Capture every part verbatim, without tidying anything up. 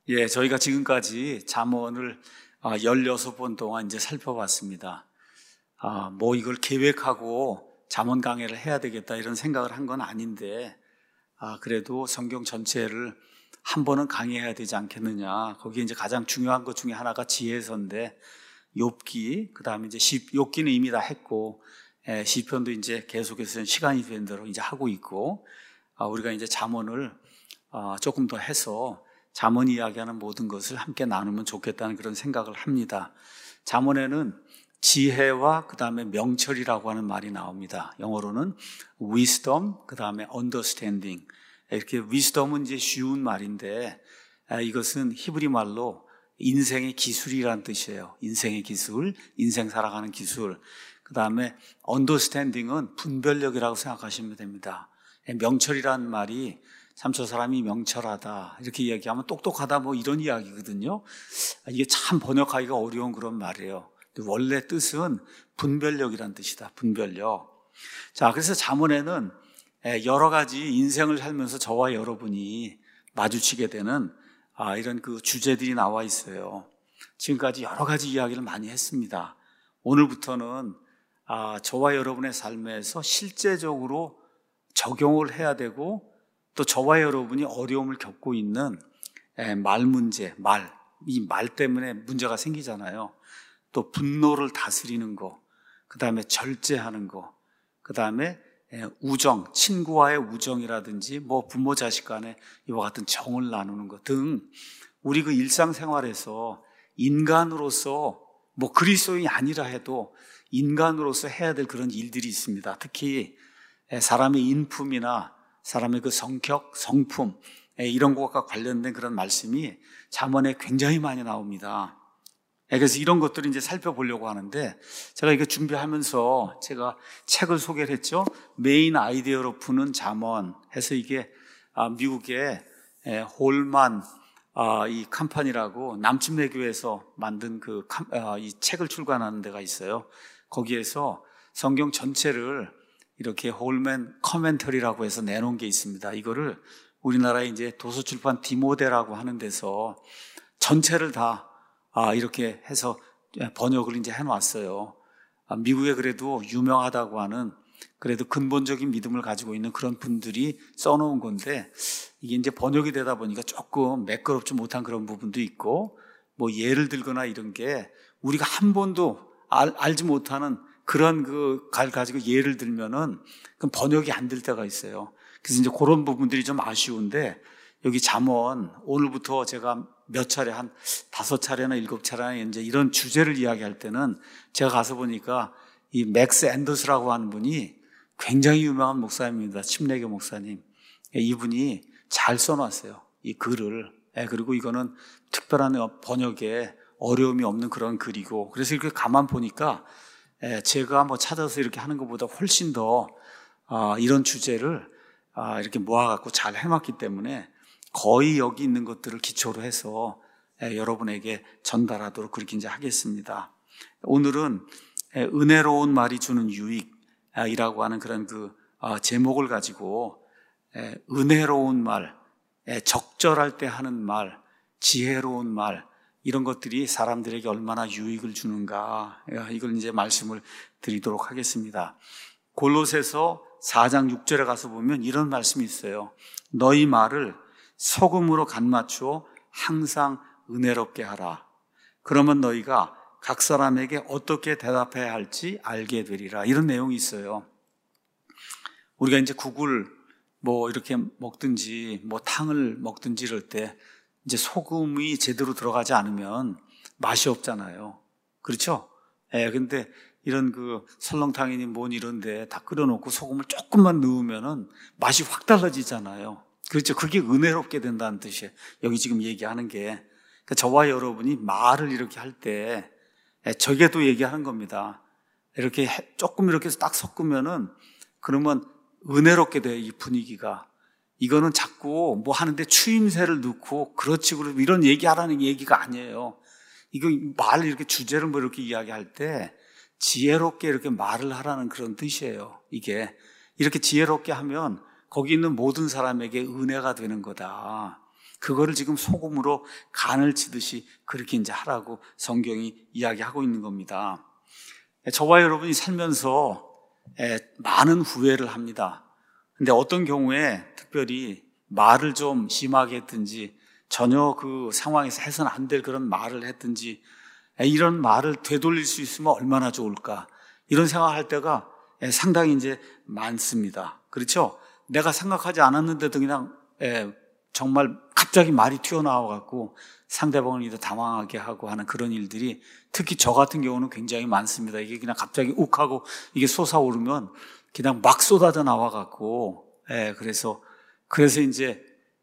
예, 저희가 지금까지 잠언을 열여섯 번 동안 이제 살펴봤습니다. 아, 뭐 이걸 계획하고 잠언 강해를 해야 되겠다 이런 생각을 한 건 아닌데, 아, 그래도 성경 전체를 한 번은 강해해야 되지 않겠느냐. 거기에 이제 가장 중요한 것 중에 하나가 지혜서인데, 욥기, 그 다음에 이제 시, 욥기는 이미 다 했고, 예, 시편도 이제 계속해서 시간이 된 대로 이제 하고 있고, 아, 우리가 이제 잠언을 아, 조금 더 해서 잠언 이야기하는 모든 것을 함께 나누면 좋겠다는 그런 생각을 합니다. 잠언에는 지혜와 그 다음에 명철이라고 하는 말이 나옵니다. 영어로는 wisdom, 그 다음에 understanding. 이렇게 wisdom은 이제 쉬운 말인데, 이것은 히브리 말로 인생의 기술이라는 뜻이에요. 인생의 기술, 인생 살아가는 기술. 그 다음에 understanding은 분별력이라고 생각하시면 됩니다. 명철이라는 말이 참 저 사람이 명철하다 이렇게 이야기하면 똑똑하다 뭐 이런 이야기거든요. 이게 참 번역하기가 어려운 그런 말이에요. 원래 뜻은 분별력이란 뜻이다. 분별력. 자, 그래서 잠언에는 여러 가지 인생을 살면서 저와 여러분이 마주치게 되는 이런 그 주제들이 나와 있어요. 지금까지 여러 가지 이야기를 많이 했습니다. 오늘부터는 저와 여러분의 삶에서 실제적으로 적용을 해야 되고, 또 저와 여러분이 어려움을 겪고 있는 말 문제, 말, 이 말 때문에 문제가 생기잖아요. 또 분노를 다스리는 거, 그 다음에 절제하는 거, 그 다음에 우정, 친구와의 우정이라든지 뭐 부모 자식 간에 이와 같은 정을 나누는 것 등 우리 그 일상생활에서 인간으로서 뭐 그리스도인이 아니라 해도 인간으로서 해야 될 그런 일들이 있습니다. 특히 사람의 인품이나 사람의 그 성격, 성품 이런 것과 관련된 그런 말씀이 잠언에 굉장히 많이 나옵니다. 그래서 이런 것들을 이제 살펴보려고 하는데, 제가 이거 준비하면서 제가 책을 소개를 했죠. 메인 아이디어로 푸는 잠언 해서, 이게 미국의 홀만 이 컴퍼니라고 남침내교에서 만든 그 이 책을 출간하는 데가 있어요. 거기에서 성경 전체를 이렇게 홀맨 커멘터리라고 해서 내놓은 게 있습니다. 이거를 우리나라의 이제 도서출판 디모데라고 하는 데서 전체를 다 이렇게 해서 번역을 이제 해놨어요. 미국에 그래도 유명하다고 하는, 그래도 근본적인 믿음을 가지고 있는 그런 분들이 써놓은 건데, 이게 이제 번역이 되다 보니까 조금 매끄럽지 못한 그런 부분도 있고, 뭐 예를 들거나 이런 게 우리가 한 번도 알, 알지 못하는 그런 그 갈 가지고 예를 들면은 그 번역이 안 될 때가 있어요. 그래서 이제 그런 부분들이 좀 아쉬운데, 여기 잠언 오늘부터 제가 몇 차례 한 다섯 차례나 일곱 차례나 이제 이런 주제를 이야기할 때는 제가 가서 보니까 이 맥스 앤더스라고 하는 분이 굉장히 유명한 목사님입니다. 침례교 목사님. 이분이 잘 써놨어요. 이 글을. 그리고 이거는 특별한 번역에 어려움이 없는 그런 글이고, 그래서 이렇게 가만 보니까 제가 뭐 찾아서 이렇게 하는 것보다 훨씬 더 이런 주제를 이렇게 모아갖고 잘 해놨기 때문에 거의 여기 있는 것들을 기초로 해서 여러분에게 전달하도록 그렇게 이제 하겠습니다. 오늘은 은혜로운 말이 주는 유익이라고 하는 그런 그 제목을 가지고, 은혜로운 말, 적절할 때 하는 말, 지혜로운 말, 이런 것들이 사람들에게 얼마나 유익을 주는가, 이걸 이제 말씀을 드리도록 하겠습니다. 골로새서 사 장 육 절에 가서 보면 이런 말씀이 있어요. 너희 말을 소금으로 간 맞추어 항상 은혜롭게 하라. 그러면 너희가 각 사람에게 어떻게 대답해야 할지 알게 되리라. 이런 내용이 있어요. 우리가 이제 국을 뭐 이렇게 먹든지 뭐 탕을 먹든지 이럴 때 이제 소금이 제대로 들어가지 않으면 맛이 없잖아요. 그렇죠? 예, 근데 이런 그 설렁탕이니 뭐니 이런데 다 끓여놓고 소금을 조금만 넣으면은 맛이 확 달라지잖아요. 그렇죠? 그게 은혜롭게 된다는 뜻이에요. 여기 지금 얘기하는 게. 그러니까 저와 여러분이 말을 이렇게 할 때, 저게도 얘기하는 겁니다. 이렇게 조금 이렇게 딱 섞으면은, 그러면 은혜롭게 돼요, 이 분위기가. 이거는 자꾸 뭐 하는데 추임새를 넣고 그렇지 그렇지 이런 얘기하라는 얘기가 아니에요. 이거 말을 이렇게 주제를 뭐 이렇게 이야기할 때 지혜롭게 이렇게 말을 하라는 그런 뜻이에요. 이게 이렇게 지혜롭게 하면 거기 있는 모든 사람에게 은혜가 되는 거다. 그거를 지금 소금으로 간을 치듯이 그렇게 이제 하라고 성경이 이야기하고 있는 겁니다. 저와 여러분이 살면서 많은 후회를 합니다. 근데 어떤 경우에 특별히 말을 좀 심하게 했든지 전혀 그 상황에서 해서는 안 될 그런 말을 했든지 이런 말을 되돌릴 수 있으면 얼마나 좋을까 이런 생각할 때가 상당히 이제 많습니다. 그렇죠? 내가 생각하지 않았는데도 그냥 정말 갑자기 말이 튀어나와 갖고 상대방을 이제 당황하게 하고 하는 그런 일들이 특히 저 같은 경우는 굉장히 많습니다. 이게 그냥 갑자기 욱하고 이게 솟아오르면 그냥 막 쏟아져 나와 갖고 예, 그래서 그래서 이제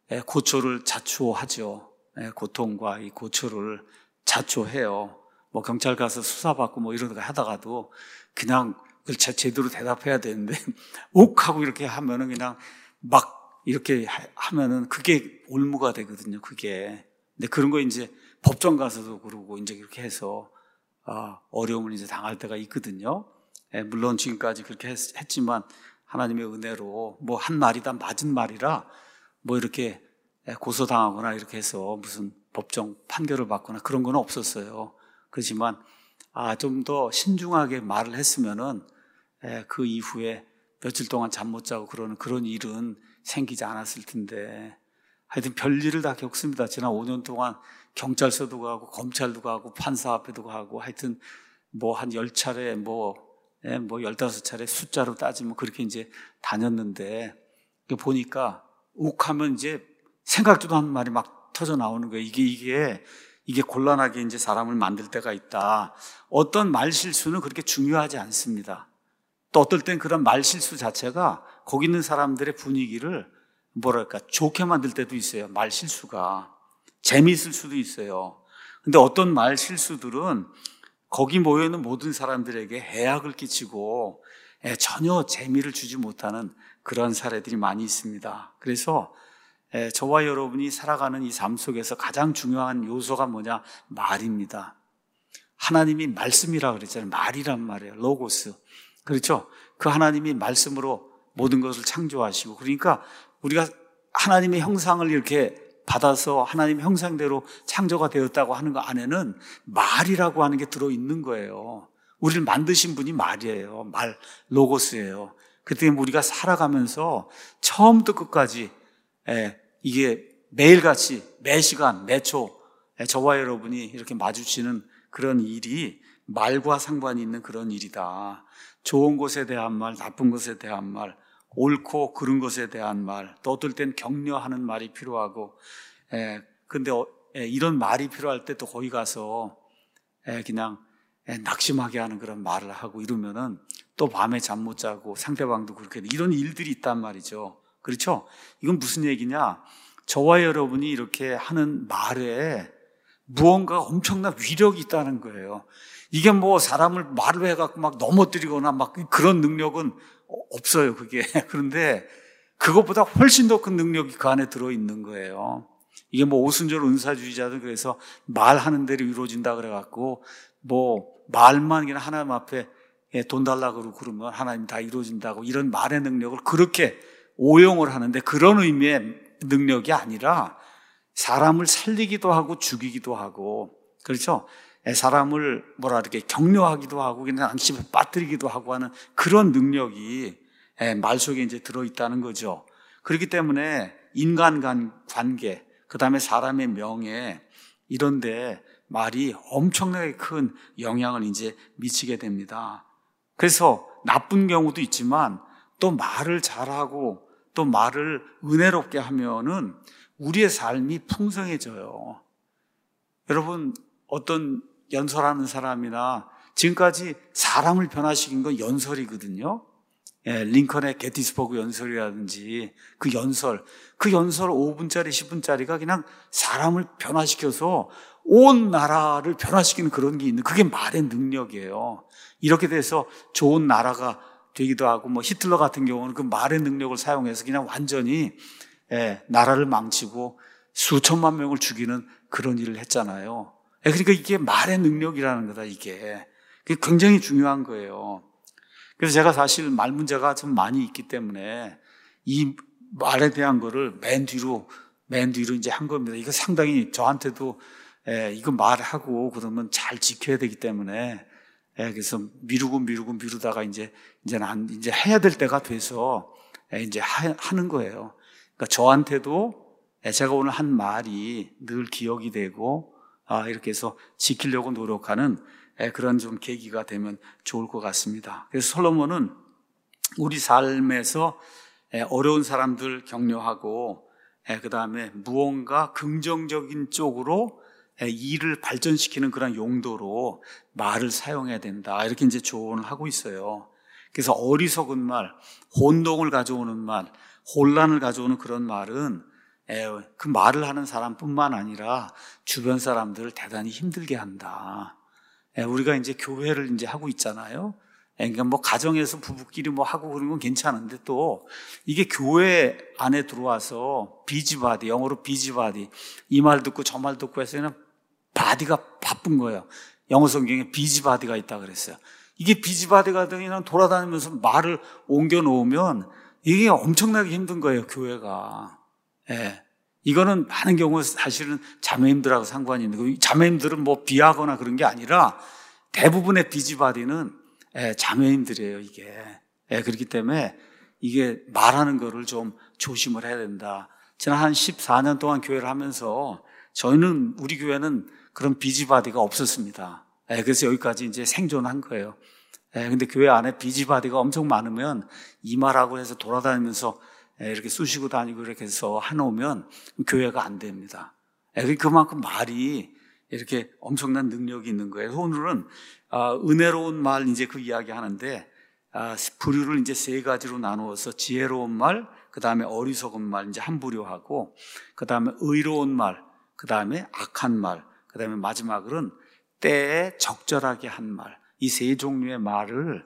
고초를 자초하죠. 예, 고통과 이 고초를 자초해요. 뭐 경찰 가서 수사받고 뭐 이런 거 하다가도 그냥 그걸 제대로 대답해야 되는데 욱하고 이렇게 하면은 그냥 막 이렇게 하면은 그게 올무가 되거든요. 그게. 근데 그런 거 이제 법정 가서도 그러고 이제 그렇게 해서 아, 어려움을 이제 당할 때가 있거든요. 예, 물론 지금까지 그렇게 했, 했지만 하나님의 은혜로 뭐 한 말이다 맞은 말이라 뭐 이렇게 고소당하거나 이렇게 해서 무슨 법정 판결을 받거나 그런 건 없었어요. 그렇지만 아, 좀 더 신중하게 말을 했으면은 예, 그 이후에 며칠 동안 잠 못 자고 그러는 그런 일은 생기지 않았을 텐데 하여튼 별일을 다 겪습니다. 지난 오 년 동안 경찰서도 가고 검찰도 가고 판사 앞에도 가고 하여튼 뭐 한 열 차례 뭐, 예, 뭐 열다섯 차례 숫자로 따지면 그렇게 이제 다녔는데 보니까 욱하면 이제 생각지도 않은 말이 막 터져 나오는 거예요. 이게, 이게, 이게 곤란하게 이제 사람을 만들 때가 있다. 어떤 말 실수는 그렇게 중요하지 않습니다. 또 어떨 땐 그런 말 실수 자체가 거기 있는 사람들의 분위기를 뭐랄까 좋게 만들 때도 있어요. 말 실수가 재미있을 수도 있어요. 근데 어떤 말 실수들은 거기 모여있는 모든 사람들에게 해악을 끼치고 전혀 재미를 주지 못하는 그런 사례들이 많이 있습니다. 그래서 저와 여러분이 살아가는 이 삶 속에서 가장 중요한 요소가 뭐냐? 말입니다. 하나님이 말씀이라 그랬잖아요. 말이란 말이에요. 로고스. 그렇죠? 그 하나님이 말씀으로 모든 것을 창조하시고 그러니까 우리가 하나님의 형상을 이렇게 받아서 하나님의 형상대로 창조가 되었다고 하는 거 안에는 말이라고 하는 게 들어있는 거예요. 우리를 만드신 분이 말이에요. 말, 로고스예요. 그 때문에 우리가 살아가면서 처음부터 끝까지 예, 이게 매일같이 매 시간, 매 초 저와 여러분이 이렇게 마주치는 그런 일이 말과 상관이 있는 그런 일이다. 좋은 것에 대한 말, 나쁜 것에 대한 말, 옳고 그른 것에 대한 말, 또 어떨 땐 격려하는 말이 필요하고, 에, 근데 어, 에, 이런 말이 필요할 때 또 거기 가서 에, 그냥 에, 낙심하게 하는 그런 말을 하고 이러면은 또 밤에 잠 못 자고 상대방도 그렇게 이런 일들이 있단 말이죠. 그렇죠? 이건 무슨 얘기냐? 저와 여러분이 이렇게 하는 말에 무언가 엄청난 위력이 있다는 거예요. 이게 뭐 사람을 말로 해갖고 막 넘어뜨리거나 막 그런 능력은 없어요, 그게. 그런데 그것보다 훨씬 더 큰 능력이 그 안에 들어있는 거예요. 이게 뭐 오순절 은사주의자들 그래서 말하는 대로 이루어진다 그래갖고 뭐 말만 그냥 하나님 앞에 돈 달라고 그러고 그러면 하나님 다 이루어진다고 이런 말의 능력을 그렇게 오용을 하는데 그런 의미의 능력이 아니라 사람을 살리기도 하고 죽이기도 하고 그렇죠? 사람을 뭐라 이렇게 격려하기도 하고 그냥 안심에 빠뜨리기도 하고 하는 그런 능력이 말 속에 이제 들어있다는 거죠. 그렇기 때문에 인간 간 관계, 그 다음에 사람의 명예 이런데 말이 엄청나게 큰 영향을 이제 미치게 됩니다. 그래서 나쁜 경우도 있지만 또 말을 잘하고 또 말을 은혜롭게 하면은 우리의 삶이 풍성해져요. 여러분 어떤 연설하는 사람이나 지금까지 사람을 변화시킨 건 연설이거든요. 예, 링컨의 게티스버그 연설이라든지 그 연설, 그 연설 오 분짜리, 십 분짜리가 그냥 사람을 변화시켜서 온 나라를 변화시키는 그런 게 있는 그게 말의 능력이에요. 이렇게 돼서 좋은 나라가 되기도 하고 뭐 히틀러 같은 경우는 그 말의 능력을 사용해서 그냥 완전히 예, 나라를 망치고 수천만 명을 죽이는 그런 일을 했잖아요. 예, 그러니까 이게 말의 능력이라는 거다, 이게. 그게 굉장히 중요한 거예요. 그래서 제가 사실 말 문제가 좀 많이 있기 때문에 이 말에 대한 거를 맨 뒤로 맨 뒤로 이제 한 겁니다. 이거 상당히 저한테도 에, 이거 말하고 그러면 잘 지켜야 되기 때문에 에, 그래서 미루고 미루고 미루다가 이제 이제는 안, 이제 해야 될 때가 돼서 에, 이제 하, 하는 거예요. 그러니까 저한테도 에, 제가 오늘 한 말이 늘 기억이 되고 아, 이렇게 해서 지키려고 노력하는 에, 그런 좀 계기가 되면 좋을 것 같습니다. 그래서 솔로몬은 우리 삶에서 에, 어려운 사람들 격려하고 그 다음에 무언가 긍정적인 쪽으로 일을 발전시키는 그런 용도로 말을 사용해야 된다. 이렇게 이제 조언을 하고 있어요. 그래서 어리석은 말, 혼동을 가져오는 말, 혼란을 가져오는 그런 말은 그 말을 하는 사람뿐만 아니라 주변 사람들을 대단히 힘들게 한다. 우리가 이제 교회를 이제 하고 있잖아요. 그러니까 뭐 가정에서 부부끼리 뭐 하고 그런 건 괜찮은데 또 이게 교회 안에 들어와서 비지바디, 영어로 비지바디, 이 말 듣고 저 말 듣고 해서 그냥 바디가 바쁜 거예요. 영어 성경에 비지바디가 있다 그랬어요. 이게 비지바디가 그냥 돌아다니면서 말을 옮겨 놓으면 이게 엄청나게 힘든 거예요, 교회가. 예. 이거는 많은 경우 사실은 자매님들하고 상관이 있는 거예요. 자매님들은 뭐 비하거나 그런 게 아니라 대부분의 비지바디는 예, 자매님들이에요, 이게. 예, 그렇기 때문에 이게 말하는 거를 좀 조심을 해야 된다. 지난 한 십사 년 동안 교회를 하면서 저희는, 우리 교회는 그런 비지바디가 없었습니다. 예, 그래서 여기까지 이제 생존한 거예요. 예, 근데 교회 안에 비지바디가 엄청 많으면 이 말하고 해서 돌아다니면서 예, 이렇게 쑤시고 다니고 이렇게 해서 해놓으면 교회가 안 됩니다. 예, 그만큼 말이 이렇게 엄청난 능력이 있는 거예요. 오늘은 아, 은혜로운 말 이제 그 이야기 하는데 아, 부류를 이제 세 가지로 나누어서 지혜로운 말, 그 다음에 어리석은 말 이제 한 부류하고, 그 다음에 의로운 말, 그 다음에 악한 말, 그 다음에 마지막으로는 때에 적절하게 한 말. 이 세 종류의 말을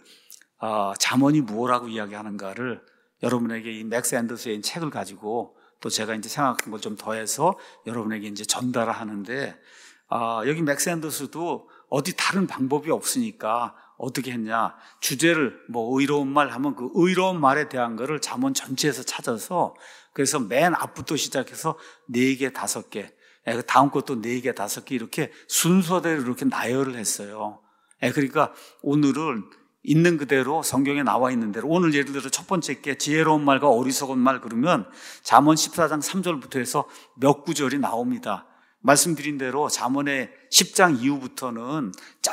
아, 잠언이 무엇라고 이야기하는가를 여러분에게 이 맥스 앤더스의 책을 가지고 또 제가 이제 생각한 걸 좀 더해서 여러분에게 이제 전달을 하는데. 아, 여기 맥스 앤더스도 어디 다른 방법이 없으니까 어떻게 했냐. 주제를 뭐 의로운 말 하면 그 의로운 말에 대한 거를 잠언 전체에서 찾아서 그래서 맨 앞부터 시작해서 네 개, 다섯 개, 다음 것도 네 개, 다섯 개 이렇게 순서대로 이렇게 나열을 했어요. 그러니까 오늘은 있는 그대로 성경에 나와 있는 대로 오늘 예를 들어 첫 번째 게 지혜로운 말과 어리석은 말 그러면 잠언 십사 장 삼 절부터 해서 몇 구절이 나옵니다. 말씀드린 대로 잠언의 십 장 이후부터는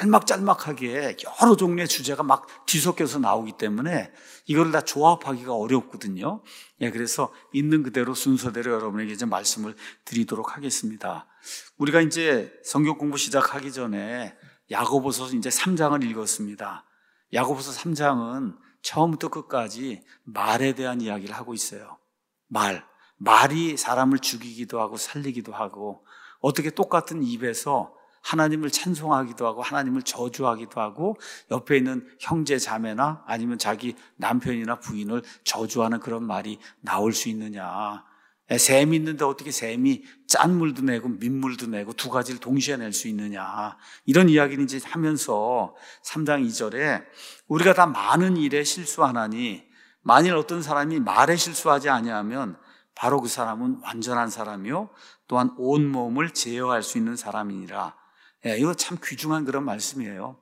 짤막짤막하게 여러 종류의 주제가 막 뒤섞여서 나오기 때문에 이걸 다 조합하기가 어렵거든요. 예, 그래서 있는 그대로 순서대로 여러분에게 이제 말씀을 드리도록 하겠습니다. 우리가 이제 성경 공부 시작하기 전에 야고보서 이제 삼 장을 읽었습니다. 야고보서 삼 장은 처음부터 끝까지 말에 대한 이야기를 하고 있어요. 말. 말이 사람을 죽이기도 하고 살리기도 하고 어떻게 똑같은 입에서 하나님을 찬송하기도 하고 하나님을 저주하기도 하고 옆에 있는 형제 자매나 아니면 자기 남편이나 부인을 저주하는 그런 말이 나올 수 있느냐. 샘이 있는데 어떻게 샘이 짠물도 내고 민물도 내고 두 가지를 동시에 낼 수 있느냐. 이런 이야기를 이제 하면서 삼 장 이 절에 우리가 다 많은 일에 실수하나니 만일 어떤 사람이 말에 실수하지 아니하면 바로 그 사람은 완전한 사람이요 또한 온 몸을 제어할 수 있는 사람이니라. 예, 이거 참 귀중한 그런 말씀이에요.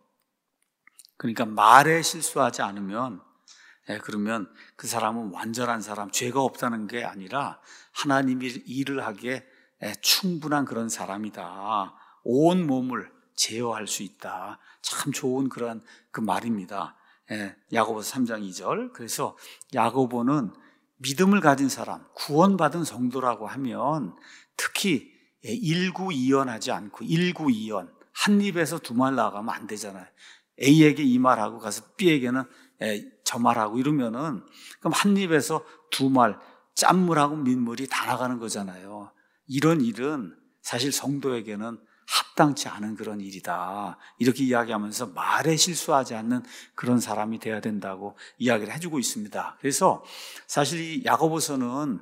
그러니까 말에 실수하지 않으면 예, 그러면 그 사람은 완전한 사람, 죄가 없다는 게 아니라 하나님이 일을 하기에 예, 충분한 그런 사람이다. 온 몸을 제어할 수 있다. 참 좋은 그런 그 말입니다. 예, 야고보서 삼 장 이 절. 그래서 야고보는 믿음을 가진 사람, 구원받은 성도라고 하면 특히 일구이연하지 않고 일구이연, 한 입에서 두 말 나가면 안 되잖아요. A에게 이 말하고 가서 B에게는 저 말하고 이러면은 그럼 한 입에서 두 말, 짠물하고 민물이 다 나가는 거잖아요. 이런 일은 사실 성도에게는 합당치 않은 그런 일이다. 이렇게 이야기하면서 말에 실수하지 않는 그런 사람이 돼야 된다고 이야기를 해주고 있습니다. 그래서 사실 이 야고보서는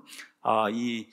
이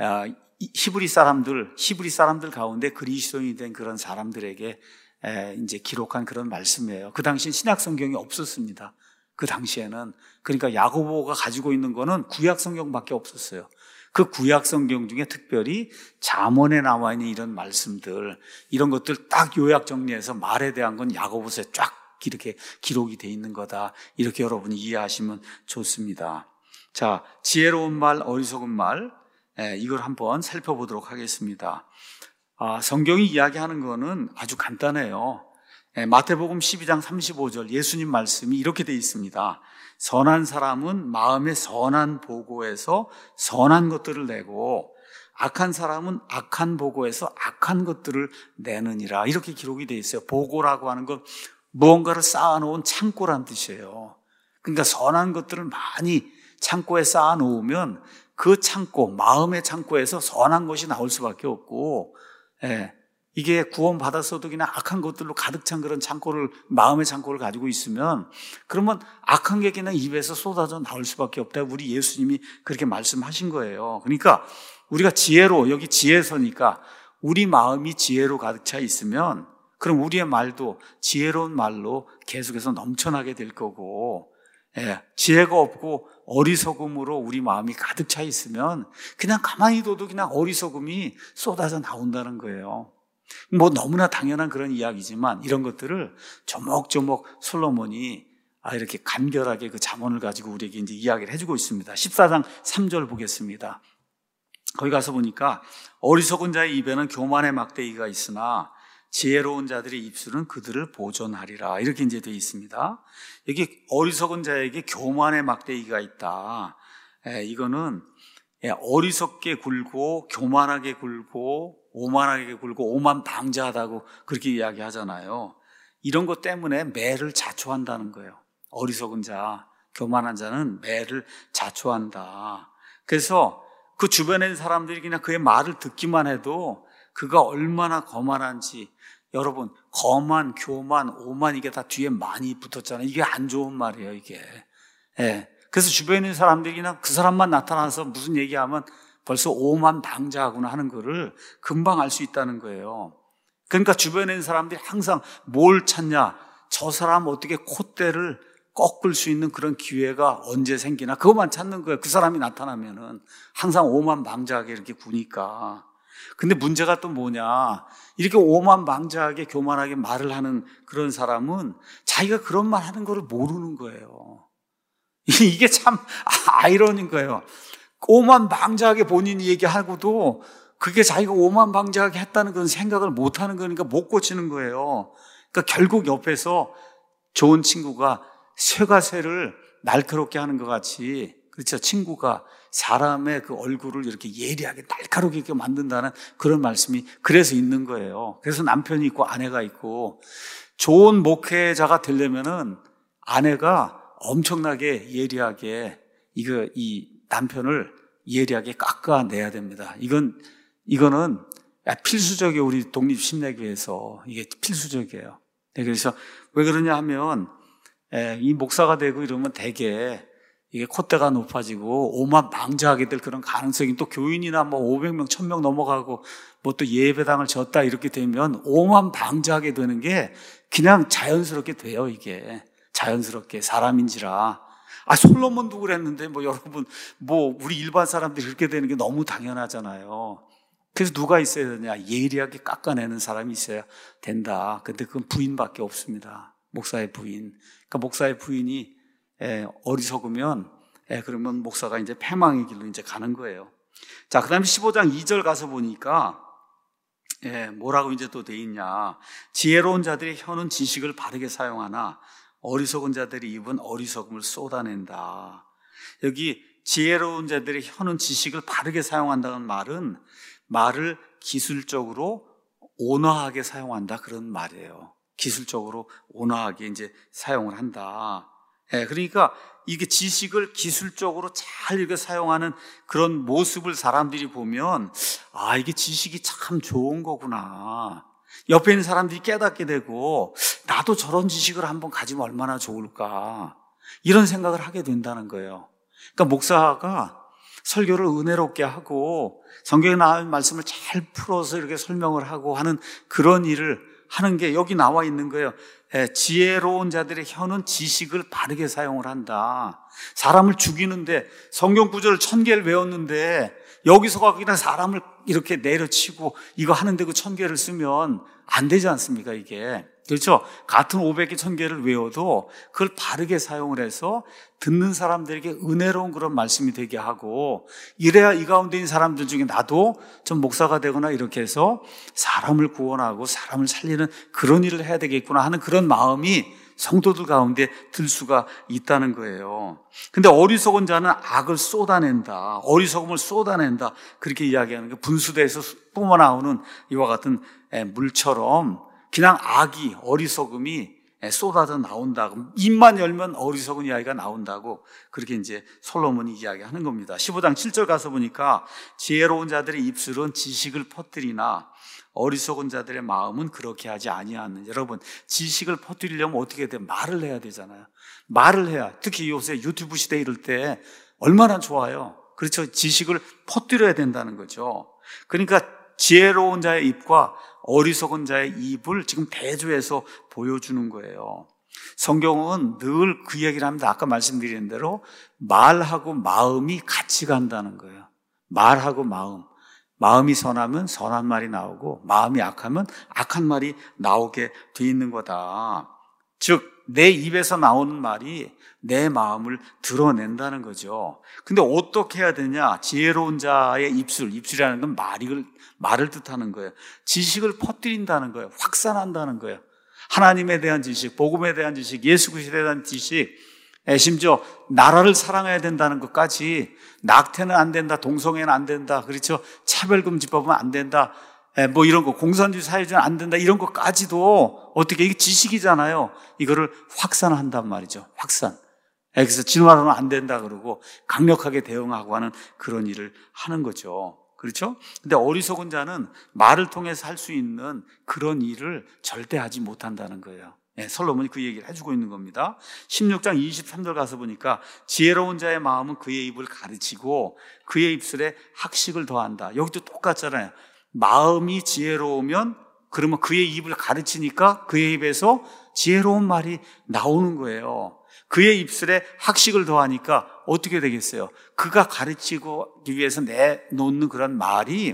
히브리 사람들, 히브리 사람들 가운데 그리스도인이 된 그런 사람들에게 이제 기록한 그런 말씀이에요. 그 당시엔 신약 성경이 없었습니다. 그 당시에는. 그러니까 야고보가 가지고 있는 거는 구약 성경밖에 없었어요. 그 구약 성경 중에 특별히 잠언에 나와 있는 이런 말씀들, 이런 것들 딱 요약 정리해서 말에 대한 건 야고보서에 쫙 이렇게 기록이 돼 있는 거다. 이렇게 여러분이 이해하시면 좋습니다. 자, 지혜로운 말, 어리석은 말, 예, 이걸 한번 살펴보도록 하겠습니다. 아, 성경이 이야기하는 거는 아주 간단해요. 예, 마태복음 십이 장 삼십오 절 예수님 말씀이 이렇게 돼 있습니다. 선한 사람은 마음에 선한 보고에서 선한 것들을 내고 악한 사람은 악한 보고에서 악한 것들을 내느니라. 이렇게 기록이 돼 있어요. 보고라고 하는 건 무언가를 쌓아놓은 창고란 뜻이에요. 그러니까 선한 것들을 많이 창고에 쌓아놓으면 그 창고, 마음의 창고에서 선한 것이 나올 수밖에 없고, 예, 이게 구원받았어도 그냥 악한 것들로 가득 찬 그런 창고를, 마음의 창고를 가지고 있으면 그러면 악한 게 그냥 입에서 쏟아져 나올 수밖에 없다. 우리 예수님이 그렇게 말씀하신 거예요. 그러니까 우리가 지혜로, 여기 지혜서니까 우리 마음이 지혜로 가득 차 있으면 그럼 우리의 말도 지혜로운 말로 계속해서 넘쳐나게 될 거고, 예, 지혜가 없고 어리석음으로 우리 마음이 가득 차 있으면 그냥 가만히 둬도 그냥 어리석음이 쏟아져 나온다는 거예요. 뭐 너무나 당연한 그런 이야기지만 이런 것들을 조목조목 솔로몬이 아 이렇게 간결하게 그 잠언을 가지고 우리에게 이제 이야기를 해주고 있습니다. 십사 장 삼 절 보겠습니다. 거기 가서 보니까 어리석은 자의 입에는 교만의 막대기가 있으나 지혜로운 자들의 입술은 그들을 보존하리라. 이렇게 이제 되어 있습니다. 여기 어리석은 자에게 교만의 막대기가 있다. 에, 이거는 어리석게 굴고 교만하게 굴고 오만하게 굴고 오만방자하다고 그렇게 이야기하잖아요. 이런 것 때문에 매를 자초한다는 거예요. 어리석은 자, 교만한 자는 매를 자초한다. 그래서 그 주변에 있는 사람들이 그냥 그의 말을 듣기만 해도 그가 얼마나 거만한지, 여러분 거만, 교만, 오만 이게 다 뒤에 많이 붙었잖아요. 이게 안 좋은 말이에요, 이게. 예. 그래서 주변에 있는 사람들이 그냥 그 사람만 나타나서 무슨 얘기하면 벌써 오만방자하구나 하는 거를 금방 알 수 있다는 거예요. 그러니까 주변에 있는 사람들이 항상 뭘 찾냐, 저 사람 어떻게 콧대를 꺾을 수 있는 그런 기회가 언제 생기나 그것만 찾는 거예요. 그 사람이 나타나면은 항상 오만방자하게 이렇게 구니까. 근데 문제가 또 뭐냐, 이렇게 오만방자하게 교만하게 말을 하는 그런 사람은 자기가 그런 말 하는 거를 모르는 거예요. 이게 참 아이러니인 거예요. 오만방자하게 본인이 얘기하고도 그게 자기가 오만방자하게 했다는 그런 생각을 못하는 거니까 못 고치는 거예요. 그러니까 결국 옆에서 좋은 친구가 쇠가 쇠를 날카롭게 하는 것 같이, 그렇죠, 친구가 사람의 그 얼굴을 이렇게 예리하게 날카롭게 이렇게 만든다는 그런 말씀이 그래서 있는 거예요. 그래서 남편이 있고 아내가 있고, 좋은 목회자가 되려면은 아내가 엄청나게 예리하게 이거 이 남편을 예리하게 깎아내야 됩니다. 이건 이거는 필수적이에요. 우리 독립심리교에서 이게 필수적이에요. 그래서 왜 그러냐 하면 이 목사가 되고 이러면 되게 이게 콧대가 높아지고 오만방자하게 될 그런 가능성이, 또 교인이나 뭐 오백 명, 천 명 넘어가고 뭐 또 예배당을 졌다 이렇게 되면 오만방자하게 되는 게 그냥 자연스럽게 돼요. 이게 자연스럽게 사람인지라. 아, 솔로몬도 그랬는데 뭐 여러분 뭐 우리 일반 사람들이 그렇게 되는 게 너무 당연하잖아요. 그래서 누가 있어야 되냐, 예리하게 깎아내는 사람이 있어야 된다. 근데 그건 부인밖에 없습니다. 목사의 부인. 그러니까 목사의 부인이 에, 어리석으면 에, 그러면 목사가 이제 패망의 길로 이제 가는 거예요. 자, 그다음에 십오 장 이 절 가서 보니까 에, 뭐라고 이제 또 돼 있냐. 지혜로운 자들의 혀는 지식을 바르게 사용하나 어리석은 자들이 입은 어리석음을 쏟아낸다. 여기 지혜로운 자들의 혀는 지식을 바르게 사용한다는 말은 말을 기술적으로 온화하게 사용한다, 그런 말이에요. 기술적으로 온화하게 이제 사용을 한다. 예, 그러니까 이게 지식을 기술적으로 잘 이렇게 사용하는 그런 모습을 사람들이 보면 아, 이게 지식이 참 좋은 거구나. 옆에 있는 사람들이 깨닫게 되고 나도 저런 지식을 한번 가지면 얼마나 좋을까, 이런 생각을 하게 된다는 거예요. 그러니까 목사가 설교를 은혜롭게 하고 성경에 나온 말씀을 잘 풀어서 이렇게 설명을 하고 하는 그런 일을 하는 게 여기 나와 있는 거예요. 지혜로운 자들의 혀는 지식을 바르게 사용을 한다. 사람을 죽이는데 성경 구절을 천 개를 외웠는데 여기서가 그냥 사람을 이렇게 내려치고 이거 하는데 그 천 개를 쓰면 안 되지 않습니까, 이게? 그렇죠? 같은 오백 개, 천 개를 외워도 그걸 바르게 사용을 해서 듣는 사람들에게 은혜로운 그런 말씀이 되게 하고, 이래야 이 가운데 있는 사람들 중에 나도 좀 목사가 되거나 이렇게 해서 사람을 구원하고 사람을 살리는 그런 일을 해야 되겠구나 하는 그런 마음이 성도들 가운데 들 수가 있다는 거예요. 근데 어리석은 자는 악을 쏟아낸다, 어리석음을 쏟아낸다, 그렇게 이야기하는 게 분수대에서 뿜어나오는 이와 같은 물처럼 그냥 악이, 어리석음이 쏟아져 나온다. 입만 열면 어리석은 이야기가 나온다고 그렇게 이제 솔로몬이 이야기하는 겁니다. 십오 장 칠 절 가서 보니까 지혜로운 자들의 입술은 지식을 퍼뜨리나 어리석은 자들의 마음은 그렇게 하지 아니하는. 여러분, 지식을 퍼뜨리려면 어떻게 해야 돼요? 말을 해야 되잖아요. 말을 해야. 특히 요새 유튜브 시대 이럴 때 얼마나 좋아요. 그렇죠? 지식을 퍼뜨려야 된다는 거죠. 그러니까 지혜로운 자의 입과 어리석은 자의 입을 지금 대조해서 보여주는 거예요. 성경은 늘 그 얘기를 합니다. 아까 말씀드린 대로 말하고 마음이 같이 간다는 거예요. 말하고 마음. 마음이 선하면 선한 말이 나오고 마음이 악하면 악한 말이 나오게 돼 있는 거다. 즉, 내 입에서 나오는 말이 내 마음을 드러낸다는 거죠. 근데 어떻게 해야 되냐? 지혜로운 자의 입술, 입술이라는 건 말을, 말을 뜻하는 거예요. 지식을 퍼뜨린다는 거예요. 확산한다는 거예요. 하나님에 대한 지식, 복음에 대한 지식, 예수 그리스도에 대한 지식, 심지어 나라를 사랑해야 된다는 것까지, 낙태는 안 된다, 동성애는 안 된다, 그렇죠? 차별금지법은 안 된다, 뭐 이런 거, 공산주의 사회주의는 안 된다, 이런 것까지도 어떻게, 이게 지식이잖아요. 이거를 확산한단 말이죠. 확산. 그래서 진화론은 안 된다 그러고 강력하게 대응하고 하는 그런 일을 하는 거죠. 그렇죠? 근데 어리석은 자는 말을 통해서 할 수 있는 그런 일을 절대 하지 못한다는 거예요. 네, 솔로몬이 그 얘기를 해주고 있는 겁니다. 십육 장 이십삼 절 가서 보니까 지혜로운 자의 마음은 그의 입을 가르치고 그의 입술에 학식을 더한다. 여기도 똑같잖아요. 마음이 지혜로우면 그러면 그의 입을 가르치니까 그의 입에서 지혜로운 말이 나오는 거예요. 그의 입술에 학식을 더하니까 어떻게 되겠어요? 그가 가르치기 위해서 내놓는 그런 말이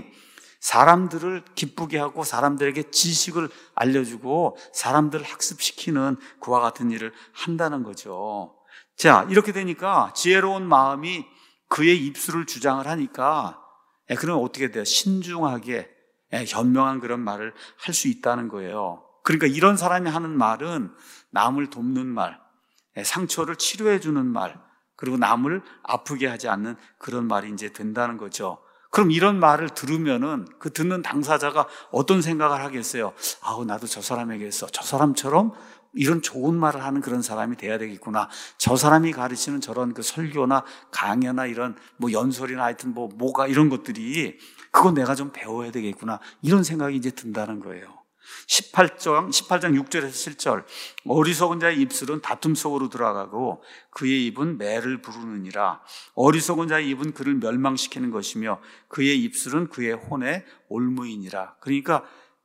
사람들을 기쁘게 하고 사람들에게 지식을 알려주고 사람들을 학습시키는 그와 같은 일을 한다는 거죠. 자, 이렇게 되니까 지혜로운 마음이 그의 입술을 주장을 하니까 그러면 어떻게 돼요? 신중하게 현명한 그런 말을 할 수 있다는 거예요. 그러니까 이런 사람이 하는 말은 남을 돕는 말, 상처를 치료해 주는 말, 그리고 남을 아프게 하지 않는 그런 말이 이제 된다는 거죠. 그럼 이런 말을 들으면은 그 듣는 당사자가 어떤 생각을 하겠어요? 아우, 나도 저 사람에게서 저 사람처럼 이런 좋은 말을 하는 그런 사람이 돼야 되겠구나. 저 사람이 가르치는 저런 그 설교나 강연이나 이런 뭐 연설이나 하여튼 뭐 뭐가 이런 것들이 그거 내가 좀 배워야 되겠구나. 이런 생각이 이제 든다는 거예요. 십팔 장, 십팔 장 육 절에서 칠 절. 어리석은 자의 입술은 다툼 속으로 들어가고 그의 입은 매를 부르느니라. 어리석은 자의 입은 그를 멸망시키는 것이며 그의 입술은 그의 혼의 올무이니라. 그러니까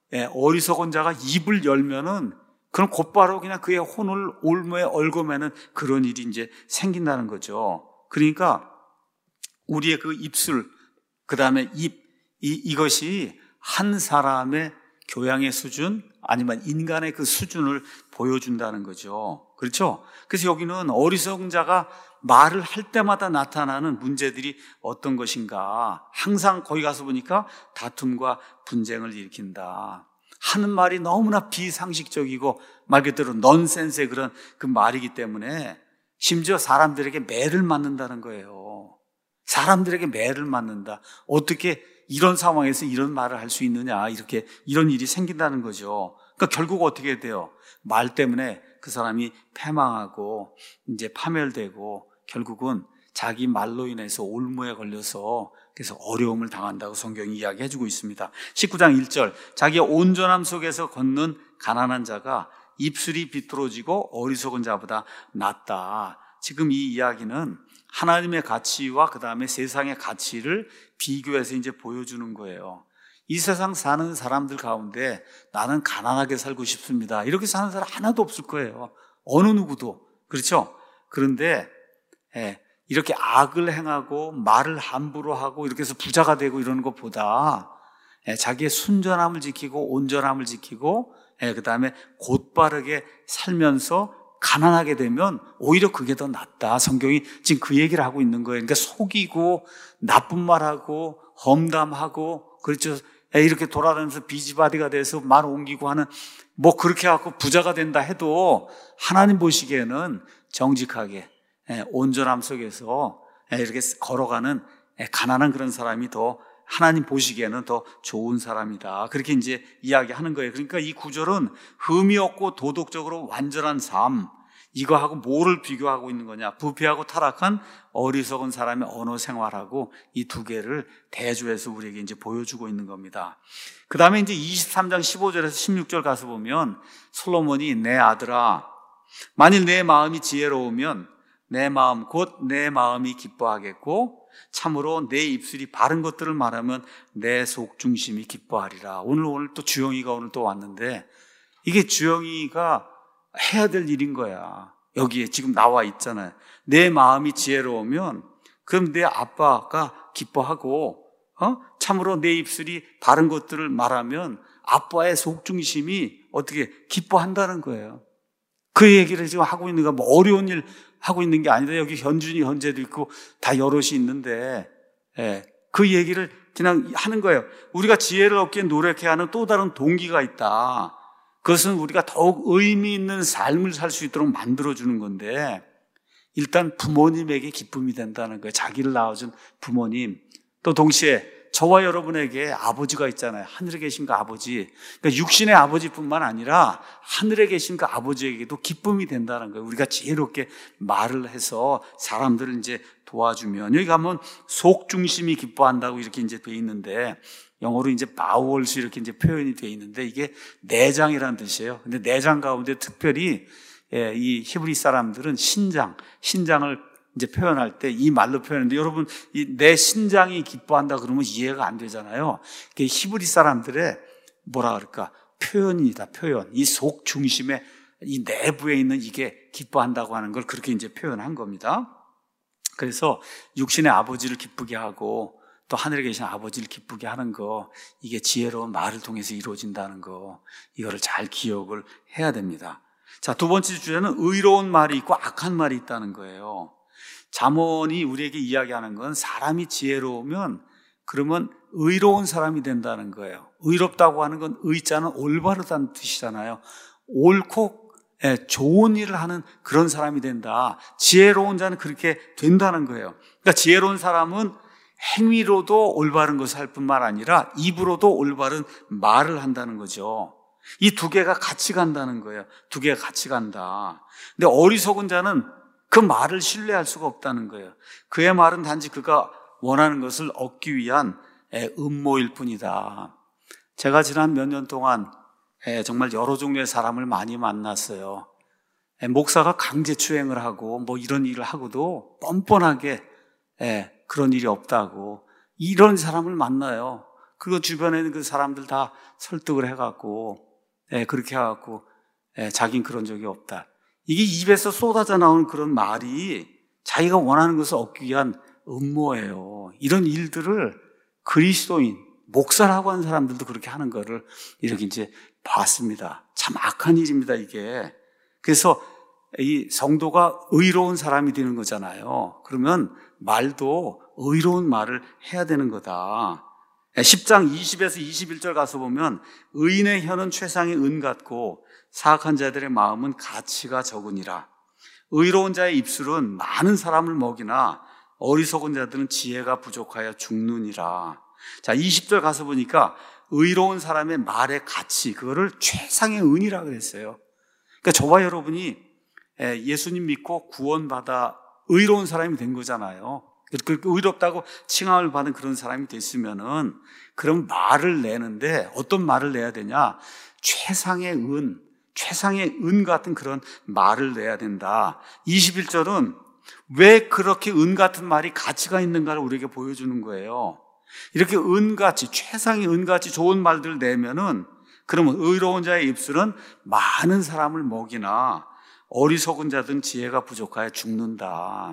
어리석은 자가 입을 열면은 그럼 곧바로 그냥 그의 혼을 올무에 얽어매는 그런 일이 이제 생긴다는 거죠. 그러니까 우리의 그 입술, 그 다음에 입, 이, 이것이 한 사람의 교양의 수준, 아니면 인간의 그 수준을 보여준다는 거죠. 그렇죠? 그래서 여기는 어리석은 자가 말을 할 때마다 나타나는 문제들이 어떤 것인가. 항상 거기 가서 보니까 다툼과 분쟁을 일으킨다. 하는 말이 너무나 비상식적이고 말 그대로 넌센스의 그런 그 말이기 때문에 심지어 사람들에게 매를 맞는다는 거예요. 사람들에게 매를 맞는다. 어떻게 이런 상황에서 이런 말을 할 수 있느냐, 이렇게 이런 일이 생긴다는 거죠. 그러니까 결국 어떻게 돼요? 말 때문에 그 사람이 패망하고 이제 파멸되고 결국은 자기 말로 인해서 올무에 걸려서 그래서 어려움을 당한다고 성경이 이야기해주고 있습니다. 십구 장 일 절. 자기의 온전함 속에서 걷는 가난한 자가 입술이 비뚤어지고 어리석은 자보다 낫다. 지금 이 이야기는 하나님의 가치와 그 다음에 세상의 가치를 비교해서 이제 보여주는 거예요. 이 세상 사는 사람들 가운데 나는 가난하게 살고 싶습니다, 이렇게 사는 사람 하나도 없을 거예요. 어느 누구도. 그렇죠? 그런데 예, 이렇게 악을 행하고 말을 함부로 하고 이렇게 해서 부자가 되고 이러는 것보다 자기의 순전함을 지키고 온전함을 지키고 그 다음에 곧바르게 살면서 가난하게 되면 오히려 그게 더 낫다. 성경이 지금 그 얘기를 하고 있는 거예요. 그러니까 속이고 나쁜 말하고 험담하고 그렇죠. 이렇게 돌아다니면서 비지바디가 돼서 말 옮기고 하는 뭐 그렇게 하고 부자가 된다 해도 하나님 보시기에는 정직하게 온전함 속에서 이렇게 걸어가는 가난한 그런 사람이 더 하나님 보시기에는 더 좋은 사람이다. 그렇게 이제 이야기하는 거예요. 그러니까 이 구절은 흠이 없고 도덕적으로 완전한 삶, 이거하고 뭐를 비교하고 있는 거냐? 부패하고 타락한 어리석은 사람의 언어 생활하고 이 두 개를 대조해서 우리에게 이제 보여주고 있는 겁니다. 그 다음에 이제 이십삼 장 십오 절에서 십육 절 가서 보면 솔로몬이 내 아들아, 만일 내 마음이 지혜로우면 내 마음 곧 내 마음이 기뻐하겠고 참으로 내 입술이 바른 것들을 말하면 내 속중심이 기뻐하리라. 오늘 오늘 또 주영이가 오늘 또 왔는데 이게 주영이가 해야 될 일인 거야. 여기에 지금 나와 있잖아요. 내 마음이 지혜로우면 그럼 내 아빠가 기뻐하고 어? 참으로 내 입술이 바른 것들을 말하면 아빠의 속중심이 어떻게 기뻐한다는 거예요. 그 얘기를 지금 하고 있는 거 뭐 어려운 일 하고 있는 게 아니다. 여기 현준이 현재도 있고 다 여럿이 있는데 예, 그 얘기를 그냥 하는 거예요. 우리가 지혜를 얻기에 노력해야 하는 또 다른 동기가 있다. 그것은 우리가 더욱 의미 있는 삶을 살 수 있도록 만들어주는 건데 일단 부모님에게 기쁨이 된다는 거예요. 자기를 낳아준 부모님. 또 동시에 저와 여러분에게 아버지가 있잖아요. 하늘에 계신 그 아버지. 그러니까 육신의 아버지뿐만 아니라 하늘에 계신 그 아버지에게도 기쁨이 된다는 거예요. 우리가 지혜롭게 말을 해서 사람들을 이제 도와주면 여기 가면 속중심이 기뻐한다고 이렇게 이제 돼 있는데 영어로 이제 바우얼스 이렇게 이제 표현이 돼 있는데 이게 내장이라는 뜻이에요. 근데 내장 가운데 특별히 이 히브리 사람들은 신장, 신장을 이제 표현할 때 이 말로 표현하는데 여러분 이 내 신장이 기뻐한다 그러면 이해가 안 되잖아요. 그게 히브리 사람들의 뭐라 그럴까 표현이다. 표현. 이 속 중심에 이 내부에 있는 이게 기뻐한다고 하는 걸 그렇게 이제 표현한 겁니다. 그래서 육신의 아버지를 기쁘게 하고 또 하늘에 계신 아버지를 기쁘게 하는 거 이게 지혜로운 말을 통해서 이루어진다는 거 이거를 잘 기억을 해야 됩니다. 자, 두 번째 주제는 의로운 말이 있고 악한 말이 있다는 거예요. 잠언이 우리에게 이야기하는 건 사람이 지혜로우면 그러면 의로운 사람이 된다는 거예요. 의롭다고 하는 건 의자는 올바르다는 뜻이잖아요. 옳고 좋은 일을 하는 그런 사람이 된다. 지혜로운 자는 그렇게 된다는 거예요. 그러니까 지혜로운 사람은 행위로도 올바른 것을 할 뿐만 아니라 입으로도 올바른 말을 한다는 거죠. 이 두 개가 같이 간다는 거예요. 두 개가 같이 간다. 근데 어리석은 자는 그 말을 신뢰할 수가 없다는 거예요. 그의 말은 단지 그가 원하는 것을 얻기 위한 음모일 뿐이다. 제가 지난 몇 년 동안 정말 여러 종류의 사람을 많이 만났어요. 목사가 강제추행을 하고 뭐 이런 일을 하고도 뻔뻔하게 그런 일이 없다고 이런 사람을 만나요. 그리고 주변에 있는 그 사람들 다 설득을 해갖고 그렇게 해갖고 자긴 그런 적이 없다. 이게 입에서 쏟아져 나오는 그런 말이 자기가 원하는 것을 얻기 위한 음모예요. 이런 일들을 그리스도인, 목사라고 하는 사람들도 그렇게 하는 거를 이렇게 이제 봤습니다. 참 악한 일입니다, 이게. 그래서 이 성도가 의로운 사람이 되는 거잖아요. 그러면 말도 의로운 말을 해야 되는 거다. 십 장 이십에서 이십일 절 가서 보면 의인의 혀는 최상의 은 같고 사악한 자들의 마음은 가치가 적으니라. 의로운 자의 입술은 많은 사람을 먹이나 어리석은 자들은 지혜가 부족하여 죽느니라. 자, 이십 절 가서 보니까 의로운 사람의 말의 가치, 그거를 최상의 은이라 그랬어요. 그러니까 저와 여러분이 예수님 믿고 구원받아 의로운 사람이 된 거잖아요. 그렇게 의롭다고 칭함을 받은 그런 사람이 됐으면은 그럼 말을 내는데 어떤 말을 내야 되냐? 최상의 은, 최상의 은 같은 그런 말을 내야 된다. 이십일 절은 왜 그렇게 은 같은 말이 가치가 있는가를 우리에게 보여주는 거예요. 이렇게 은같이, 최상의 은같이 좋은 말들을 내면은 그러면 의로운 자의 입술은 많은 사람을 먹이나 어리석은 자든 지혜가 부족하여 죽는다.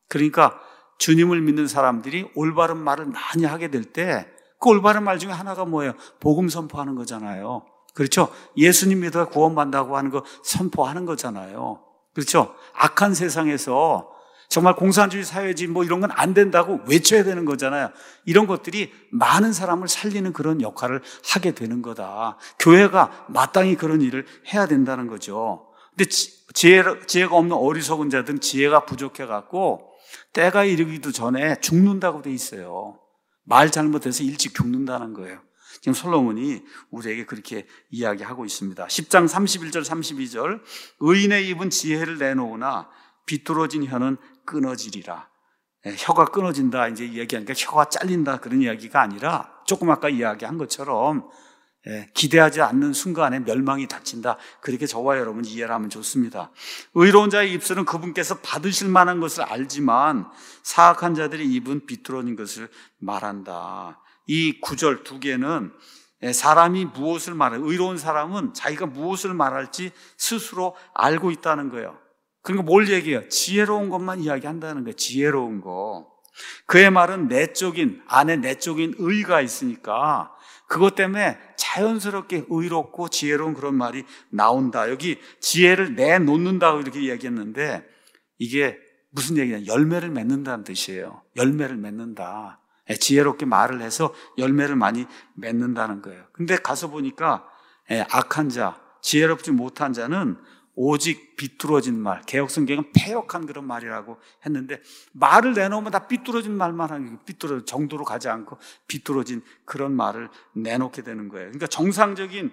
그러니까 주님을 믿는 사람들이 올바른 말을 많이 하게 될 때 그 올바른 말 중에 하나가 뭐예요? 복음 선포하는 거잖아요. 그렇죠? 예수님 믿어 구원받는다고 하는 거 선포하는 거잖아요. 그렇죠? 악한 세상에서 정말 공산주의 사회지 뭐 이런 건 안 된다고 외쳐야 되는 거잖아요. 이런 것들이 많은 사람을 살리는 그런 역할을 하게 되는 거다. 교회가 마땅히 그런 일을 해야 된다는 거죠. 근데 지혜, 지혜가 없는 어리석은 자들은 지혜가 부족해갖고 때가 이르기도 전에 죽는다고 돼 있어요. 말 잘못해서 일찍 죽는다는 거예요. 지금 솔로몬이 우리에게 그렇게 이야기하고 있습니다. 십 장 삼십일 절 삼십이 절 의인의 입은 지혜를 내놓으나 비뚤어진 혀는 끊어지리라. 혀가 끊어진다 이제 얘기하니까 혀가 잘린다 그런 이야기가 아니라 조금 아까 이야기한 것처럼 기대하지 않는 순간에 멸망이 닥친다. 그렇게 저와 여러분 이해를 하면 좋습니다. 의로운 자의 입술은 그분께서 받으실 만한 것을 알지만 사악한 자들의 입은 비뚤어진 것을 말한다. 이 구절 두 개는 사람이 무엇을 말해, 의로운 사람은 자기가 무엇을 말할지 스스로 알고 있다는 거예요. 그러니까 뭘 얘기해요? 지혜로운 것만 이야기한다는 거예요. 지혜로운 거. 그의 말은 내적인, 안에 내적인 의가 있으니까 그것 때문에 자연스럽게 의롭고 지혜로운 그런 말이 나온다. 여기 지혜를 내놓는다고 이렇게 얘기했는데 이게 무슨 얘기냐? 열매를 맺는다는 뜻이에요. 열매를 맺는다. 지혜롭게 말을 해서 열매를 많이 맺는다는 거예요. 근데 가서 보니까 악한 자, 지혜롭지 못한 자는 오직 비뚤어진 말, 개역성경은 패역한 그런 말이라고 했는데 말을 내놓으면 다 비뚤어진 말만 하는 거예요. 비뚤어진 정도로 가지 않고 비뚤어진 그런 말을 내놓게 되는 거예요. 그러니까 정상적인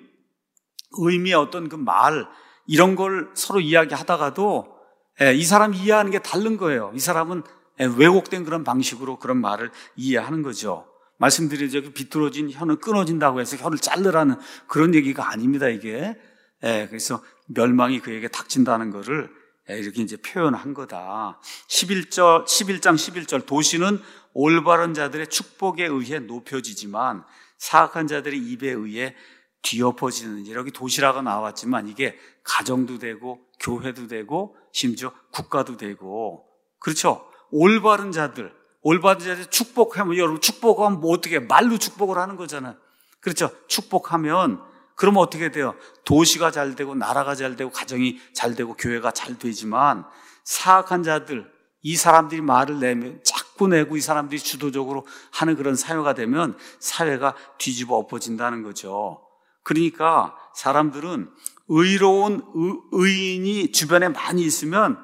의미의 어떤 그 말 이런 걸 서로 이야기하다가도 이 사람이 이해하는 게 다른 거예요. 이 사람은 왜곡된 그런 방식으로 그런 말을 이해하는 거죠. 말씀드리죠. 비뚤어진 혀는 끊어진다고 해서 혀를 자르라는 그런 얘기가 아닙니다, 이게. 그래서 멸망이 그에게 닥친다는 것을 이렇게 이제 표현한 거다. 십일 절, 십일 장 십일 절 도시는 올바른 자들의 축복에 의해 높여지지만 사악한 자들의 입에 의해 뒤엎어지는, 여기 도시라고 나왔지만 이게 가정도 되고 교회도 되고 심지어 국가도 되고, 그렇죠? 올바른 자들, 올바른 자들 축복하면, 여러분 축복하면 뭐 어떻게 말로 축복을 하는 거잖아요. 그렇죠? 축복하면 그러면 어떻게 돼요? 도시가 잘 되고 나라가 잘 되고 가정이 잘 되고 교회가 잘 되지만 사악한 자들, 이 사람들이 말을 내면 자꾸 내고 이 사람들이 주도적으로 하는 그런 사회가 되면 사회가 뒤집어 엎어진다는 거죠. 그러니까 사람들은 의로운 의, 의인이 주변에 많이 있으면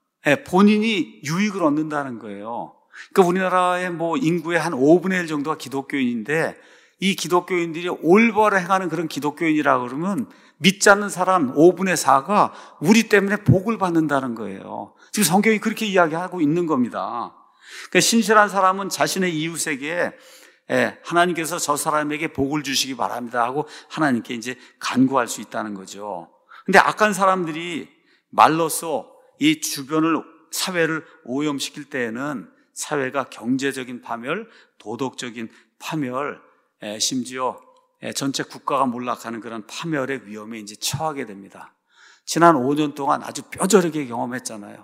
본인이 유익을 얻는다는 거예요. 그러니까 우리나라의 뭐 인구의 한 오분의 일 정도가 기독교인인데 이 기독교인들이 올바로 행하는 그런 기독교인이라 그러면 믿지 않는 사람 오분의 사가 우리 때문에 복을 받는다는 거예요. 지금 성경이 그렇게 이야기하고 있는 겁니다. 그러니까 신실한 사람은 자신의 이웃에게 하나님께서 저 사람에게 복을 주시기 바랍니다 하고 하나님께 이제 간구할 수 있다는 거죠. 근데 악한 사람들이 말로써 이 주변을, 사회를 오염시킬 때에는 사회가 경제적인 파멸, 도덕적인 파멸, 심지어 전체 국가가 몰락하는 그런 파멸의 위험에 이제 처하게 됩니다. 지난 오 년 동안 아주 뼈저리게 경험했잖아요.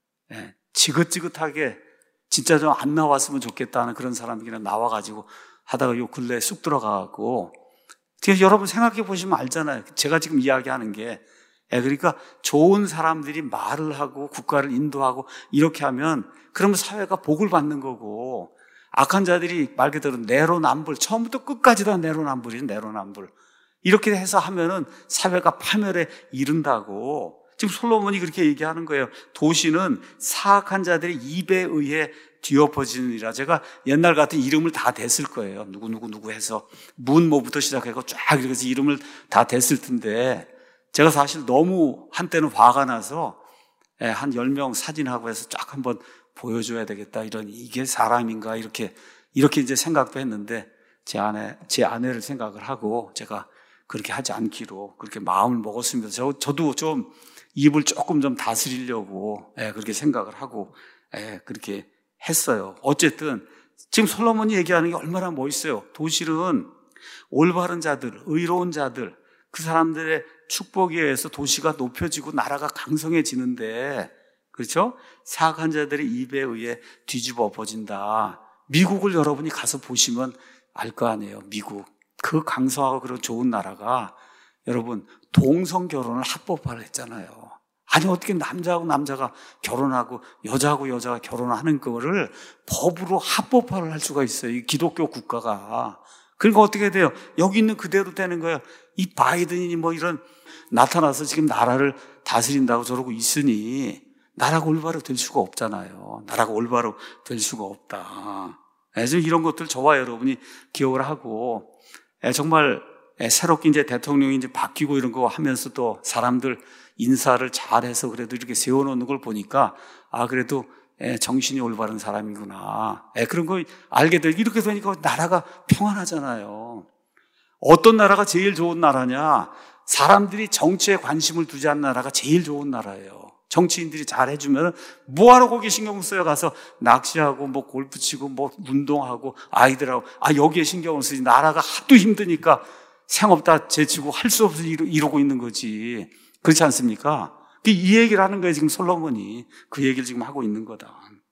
지긋지긋하게 진짜 좀 안 나왔으면 좋겠다는 그런 사람들이 나와가지고 하다가 요 근래에 쑥 들어가고, 여러분 생각해 보시면 알잖아요. 제가 지금 이야기하는 게, 그러니까 좋은 사람들이 말을 하고 국가를 인도하고 이렇게 하면 그러면 사회가 복을 받는 거고, 악한 자들이 말 그대로 내로남불, 처음부터 끝까지 다 내로남불이죠. 내로남불. 이렇게 해서 하면은 사회가 파멸에 이른다고 지금 솔로몬이 그렇게 얘기하는 거예요. 도시는 사악한 자들의 입에 의해 뒤엎어지느니라. 제가 옛날 같은 이름을 다 댔을 거예요. 누구 누구 누구 해서 문모부터 시작해서 쫙 이렇게 해서 이름을 다 댔을 텐데 제가 사실 너무 한때는 화가 나서 한 열 명 사진하고 해서 쫙 한번 보여줘야 되겠다. 이런, 이게 사람인가 이렇게 이렇게 이제 생각도 했는데 제 아내 제 아내를 생각을 하고 제가 그렇게 하지 않기로 그렇게 마음을 먹었습니다. 저 저도 좀 입을 조금 좀 다스리려고 예, 그렇게 생각을 하고 예, 그렇게 했어요. 어쨌든 지금 솔로몬이 얘기하는 게 얼마나 멋있어요. 도시는 올바른 자들, 의로운 자들, 그 사람들의 축복에 의해서 도시가 높여지고 나라가 강성해지는데 그렇죠? 사악한 자들의 입에 의해 뒤집어 엎어진다. 미국을 여러분이 가서 보시면 알 거 아니에요. 미국. 그 강성하고 그런 좋은 나라가 여러분 동성 결혼을 합법화를 했잖아요. 아니 어떻게 남자하고 남자가 결혼하고 여자하고 여자가 결혼하는 거를 법으로 합법화를 할 수가 있어요. 이 기독교 국가가. 그러니까 어떻게 돼요? 여기 있는 그대로 되는 거예요. 이 바이든이 뭐 이런 나타나서 지금 나라를 다스린다고 저러고 있으니 나라가 올바로 될 수가 없잖아요. 나라가 올바로 될 수가 없다. 지금 이런 것들 저와 여러분이 기억을 하고 정말 새롭게 이제 대통령이 이제 바뀌고 이런 거 하면서 또 사람들 인사를 잘해서 그래도 이렇게 세워놓는 걸 보니까 아 그래도 정신이 올바른 사람이구나. 그런 거 알게 되고 이렇게 되니까 나라가 평안하잖아요. 어떤 나라가 제일 좋은 나라냐? 사람들이 정치에 관심을 두지 않는 나라가 제일 좋은 나라예요. 정치인들이 잘 해주면 뭐하러 거기 신경 써요? 가서 낚시하고 뭐 골프 치고 뭐 운동하고 아이들하고 아 여기에 신경을 쓰지. 나라가 하도 힘드니까 생업 다 제치고 할 수 없이 이러고 있는 거지. 그렇지 않습니까? 이 얘기를 하는 거예요. 지금 솔로몬이 그 얘기를 지금 하고 있는 거다.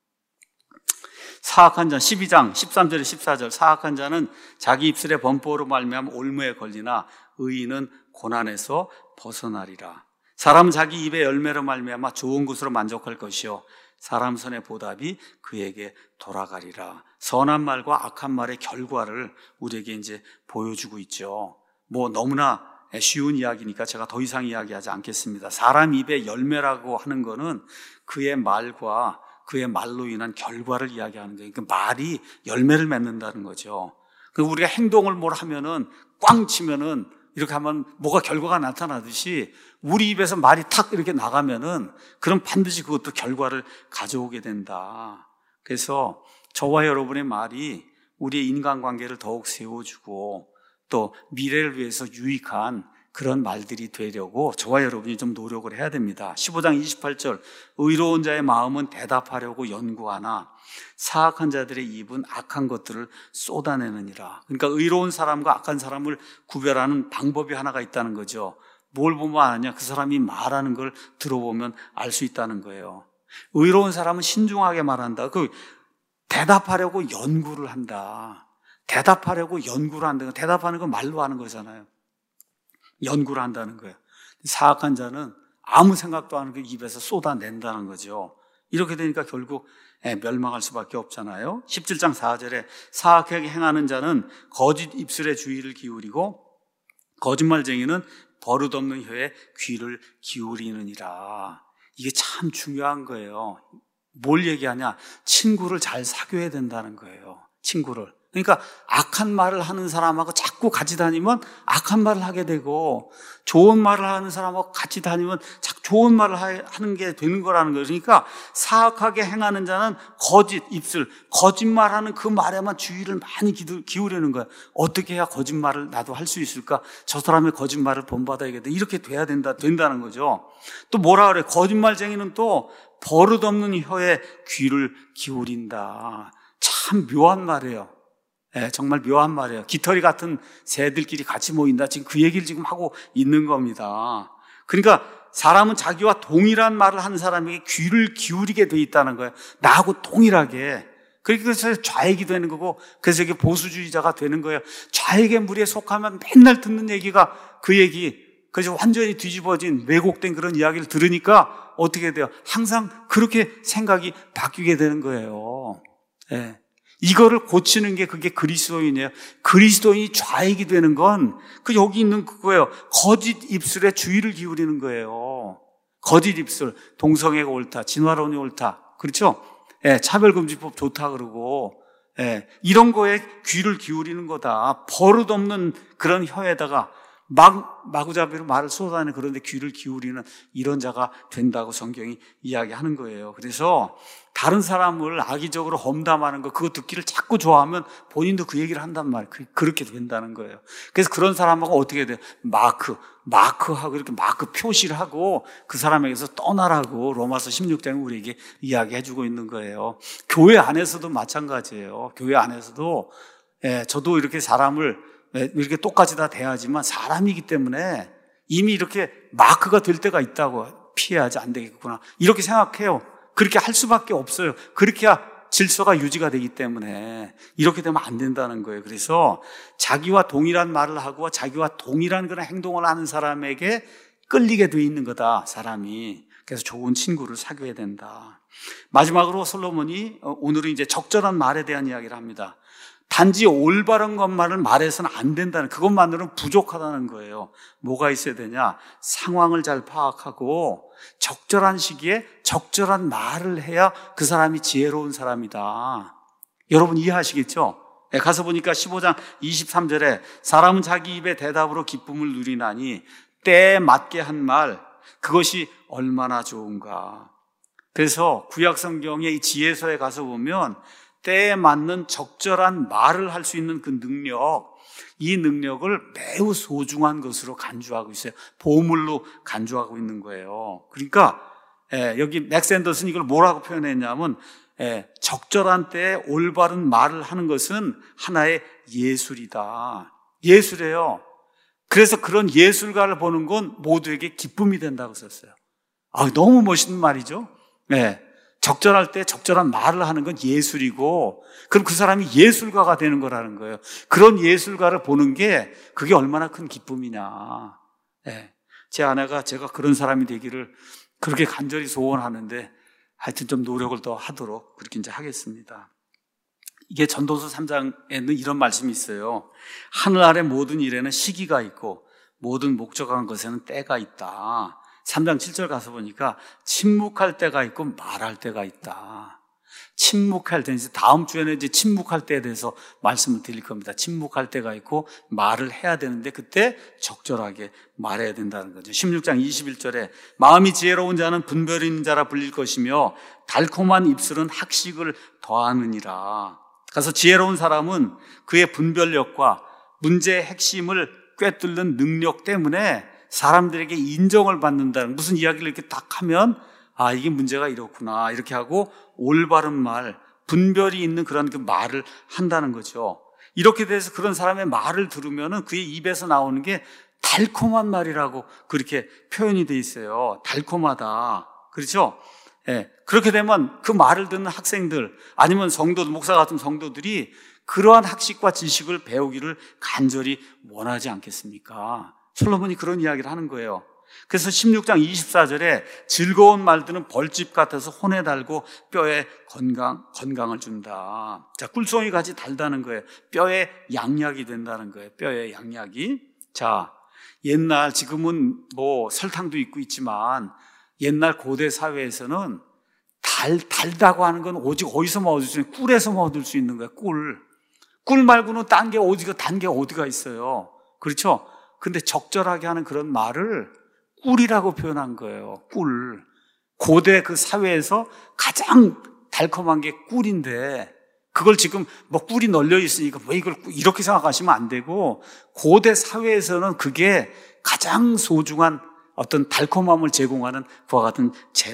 사악한 자 십이 장 십삼 절에 십사 절 사악한 자는 자기 입술의 범법으로 말미암아 올무에 걸리나 의인은 고난에서 벗어나리라. 사람은 자기 입의 열매로 말미암아 좋은 것으로 만족할 것이요 사람 손의 보답이 그에게 돌아가리라. 선한 말과 악한 말의 결과를 우리에게 이제 보여주고 있죠. 뭐 너무나 쉬운 이야기니까 제가 더 이상 이야기하지 않겠습니다. 사람 입의 열매라고 하는 거는 그의 말과 그의 말로 인한 결과를 이야기하는 거예요. 그 말이 열매를 맺는다는 거죠. 우리가 행동을 뭘 하면은 꽝 치면은 이렇게 하면 뭐가 결과가 나타나듯이 우리 입에서 말이 탁 이렇게 나가면은 그럼 반드시 그것도 결과를 가져오게 된다. 그래서 저와 여러분의 말이 우리의 인간관계를 더욱 세워주고 또 미래를 위해서 유익한 그런 말들이 되려고 저와 여러분이 좀 노력을 해야 됩니다. 십오 장 이십팔 절 의로운 자의 마음은 대답하려고 연구하나 사악한 자들의 입은 악한 것들을 쏟아내느니라. 그러니까 의로운 사람과 악한 사람을 구별하는 방법이 하나가 있다는 거죠. 뭘 보면 아느냐? 그 사람이 말하는 걸 들어보면 알 수 있다는 거예요. 의로운 사람은 신중하게 말한다. 그 대답하려고 연구를 한다. 대답하려고 연구를 한다. 대답하는 건 말로 하는 거잖아요. 연구를 한다는 거예요. 사악한 자는 아무 생각도 안 하고 입에서 쏟아낸다는 거죠. 이렇게 되니까 결국 멸망할 수밖에 없잖아요. 십칠 장 사 절에 사악하게 행하는 자는 거짓 입술에 주의를 기울이고 거짓말쟁이는 버릇없는 혀에 귀를 기울이느니라. 이게 참 중요한 거예요. 뭘 얘기하냐? 친구를 잘 사귀어야 된다는 거예요. 친구를. 그러니까 악한 말을 하는 사람하고 자꾸 같이 다니면 악한 말을 하게 되고 좋은 말을 하는 사람하고 같이 다니면 자꾸 좋은 말을 하는 게 되는 거라는 거예요. 그러니까 사악하게 행하는 자는 거짓 입술, 거짓말하는 그 말에만 주의를 많이 기울이는 거예요. 어떻게 해야 거짓말을 나도 할 수 있을까? 저 사람의 거짓말을 본받아야겠다. 이렇게 돼야 된다, 된다는 거죠. 또 뭐라 그래? 거짓말쟁이는 또 버릇없는 혀에 귀를 기울인다. 참 묘한 말이에요. 네, 정말 묘한 말이에요. 깃털이 같은 새들끼리 같이 모인다. 지금 그 얘기를 지금 하고 있는 겁니다. 그러니까 사람은 자기와 동일한 말을 하는 사람에게 귀를 기울이게 돼 있다는 거예요. 나하고 동일하게. 그래서 좌익이 되는 거고, 그래서 이게 보수주의자가 되는 거예요. 좌익의 무리에 속하면 맨날 듣는 얘기가 그 얘기. 그래서 완전히 뒤집어진 왜곡된 그런 이야기를 들으니까 어떻게 돼요? 항상 그렇게 생각이 바뀌게 되는 거예요. 네. 이거를 고치는 게 그게 그리스도인이에요. 그리스도인이 좌익이 되는 건 그 여기 있는 그거예요. 거짓 입술에 주의를 기울이는 거예요. 거짓 입술, 동성애가 옳다, 진화론이 옳다. 그렇죠? 예, 차별금지법 좋다 그러고, 예, 이런 거에 귀를 기울이는 거다. 버릇없는 그런 혀에다가 막, 마구잡이로 말을 쏟아내는 그런데 귀를 기울이는 이런 자가 된다고 성경이 이야기하는 거예요. 그래서 다른 사람을 악의적으로 험담하는 거, 그거 듣기를 자꾸 좋아하면 본인도 그 얘기를 한단 말이에요. 그렇게 된다는 거예요. 그래서 그런 사람하고 어떻게 돼요? 마크, 마크하고 이렇게 마크 표시를 하고 그 사람에게서 떠나라고 로마서 십육 장에 우리에게 이야기해주고 있는 거예요. 교회 안에서도 마찬가지예요. 교회 안에서도, 예, 저도 이렇게 사람을 이렇게 똑같이 다 대하지만 사람이기 때문에 이미 이렇게 마크가 될 때가 있다고. 피해야지 안 되겠구나 이렇게 생각해요. 그렇게 할 수밖에 없어요. 그렇게 해야 질서가 유지가 되기 때문에 이렇게 되면 안 된다는 거예요. 그래서 자기와 동일한 말을 하고 자기와 동일한 그런 행동을 하는 사람에게 끌리게 돼 있는 거다, 사람이. 그래서 좋은 친구를 사귀어야 된다. 마지막으로 솔로몬이 오늘은 이제 적절한 말에 대한 이야기를 합니다. 단지 올바른 것만을 말해서는 안 된다는, 그것만으로는 부족하다는 거예요. 뭐가 있어야 되냐? 상황을 잘 파악하고 적절한 시기에 적절한 말을 해야 그 사람이 지혜로운 사람이다. 여러분 이해하시겠죠? 네, 가서 보니까 십오 장 이십삼 절에 사람은 자기 입의 대답으로 기쁨을 누리나니 때에 맞게 한 말, 그것이 얼마나 좋은가. 그래서 구약 성경의 이 지혜서에 가서 보면 때에 맞는 적절한 말을 할 수 있는 그 능력, 이 능력을 매우 소중한 것으로 간주하고 있어요. 보물로 간주하고 있는 거예요. 그러니까 예, 여기 맥 샌더슨 이걸 뭐라고 표현했냐면 예, 적절한 때에 올바른 말을 하는 것은 하나의 예술이다. 예술이에요. 그래서 그런 예술가를 보는 건 모두에게 기쁨이 된다고 썼어요. 아, 너무 멋있는 말이죠. 네. 적절할 때 적절한 말을 하는 건 예술이고, 그럼 그 사람이 예술가가 되는 거라는 거예요. 그런 예술가를 보는 게 그게 얼마나 큰 기쁨이냐. 네. 제 아내가 제가 그런 사람이 되기를 그렇게 간절히 소원하는데 하여튼 좀 노력을 더 하도록 그렇게 이제 하겠습니다. 이게 전도서 삼 장에는 이런 말씀이 있어요. 하늘 아래 모든 일에는 시기가 있고 모든 목적한 것에는 때가 있다. 삼 장 칠 절 가서 보니까 침묵할 때가 있고 말할 때가 있다. 침묵할 때, 이제 다음 주에는 이제 침묵할 때에 대해서 말씀을 드릴 겁니다. 침묵할 때가 있고 말을 해야 되는데 그때 적절하게 말해야 된다는 거죠. 십육 장 이십일 절에 마음이 지혜로운 자는 분별 있는 자라 불릴 것이며 달콤한 입술은 학식을 더하느니라. 그래서 지혜로운 사람은 그의 분별력과 문제의 핵심을 꿰뚫는 능력 때문에 사람들에게 인정을 받는다는, 무슨 이야기를 이렇게 딱 하면 아, 이게 문제가 이렇구나 이렇게 하고 올바른 말, 분별이 있는 그런 그 말을 한다는 거죠. 이렇게 돼서 그런 사람의 말을 들으면은 그의 입에서 나오는 게 달콤한 말이라고 그렇게 표현이 돼 있어요. 달콤하다. 그렇죠? 예. 그렇게 되면 그 말을 듣는 학생들 아니면 성도들, 목사 같은 성도들이 그러한 학식과 지식을 배우기를 간절히 원하지 않겠습니까? 솔로몬이 그런 이야기를 하는 거예요. 그래서 십육 장 이십사 절에 즐거운 말들은 벌집 같아서 혼에 달고 뼈에 건강, 건강을 준다. 자, 꿀송이 같이 달다는 거예요. 뼈에 양약이 된다는 거예요. 뼈에 양약이. 자, 옛날, 지금은 뭐 설탕도 있고 있지만 옛날 고대 사회에서는 달, 달다고 하는 건 오직 어디서 얻을 수 있는, 꿀에서 얻을 수 있는 거예요. 꿀. 꿀 말고는 딴 게 어디가, 단 게 어디가 있어요. 그렇죠? 근데 적절하게 하는 그런 말을 꿀이라고 표현한 거예요. 꿀. 고대 그 사회에서 가장 달콤한 게 꿀인데 그걸 지금 뭐 꿀이 널려 있으니까 왜 이걸 이렇게 생각하시면 안 되고, 고대 사회에서는 그게 가장 소중한 어떤 달콤함을 제공하는 그와 같은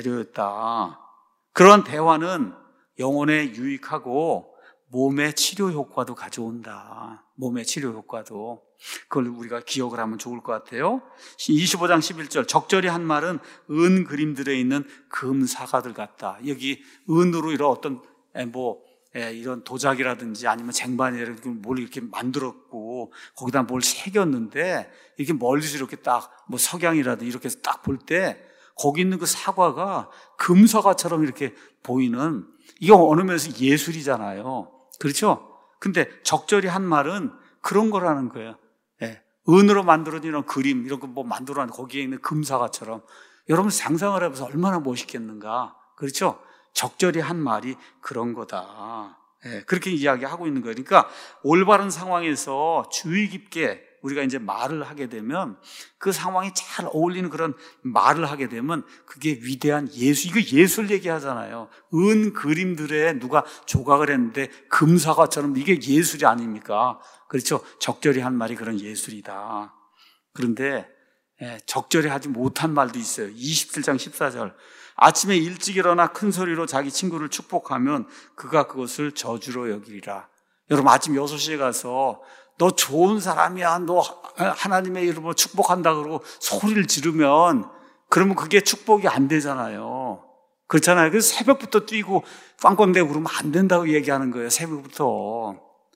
재료였다. 그런 대화는 영혼에 유익하고 몸의 치료 효과도 가져온다. 몸의 치료 효과도. 그걸 우리가 기억을 하면 좋을 것 같아요. 이십오 장 십일 절 적절히 한 말은 은 그림들에 있는 금 사과들 같다. 여기 은으로 이런 어떤 뭐 이런 도자기라든지 아니면 쟁반이라든지 뭘 이렇게 만들었고 거기다 뭘 새겼는데 이렇게 멀리서 이렇게 딱 뭐 석양이라든지 이렇게 해서 딱 볼 때 거기 있는 그 사과가 금 사과처럼 이렇게 보이는, 이게 어느 면에서 예술이잖아요. 그렇죠? 근데 적절히 한 말은 그런 거라는 거예요. 예. 은으로 만들어진 이런 그림, 이런 거 뭐 만들어놨는데 거기에 있는 금사과처럼. 여러분 상상을 해봐서 얼마나 멋있겠는가. 그렇죠? 적절히 한 말이 그런 거다. 예. 그렇게 이야기하고 있는 거예요. 그러니까 올바른 상황에서 주의 깊게 우리가 이제 말을 하게 되면, 그 상황이 잘 어울리는 그런 말을 하게 되면 그게 위대한 예술, 이거 예술 얘기하잖아요. 은 그림들에 누가 조각을 했는데 금사과처럼, 이게 예술이 아닙니까? 그렇죠? 적절히 한 말이 그런 예술이다. 그런데 적절히 하지 못한 말도 있어요. 이십칠 장 십사 절 아침에 일찍 일어나 큰 소리로 자기 친구를 축복하면 그가 그것을 저주로 여기리라. 여러분 아침 여섯 시에 가서 너 좋은 사람이야, 너 하나님의 이름으로 축복한다 그러고 소리를 지르면, 그러면 그게 축복이 안 되잖아요. 그렇잖아요. 그래서 새벽부터 뛰고 빵빵대고 그러면 안 된다고 얘기하는 거예요. 새벽부터.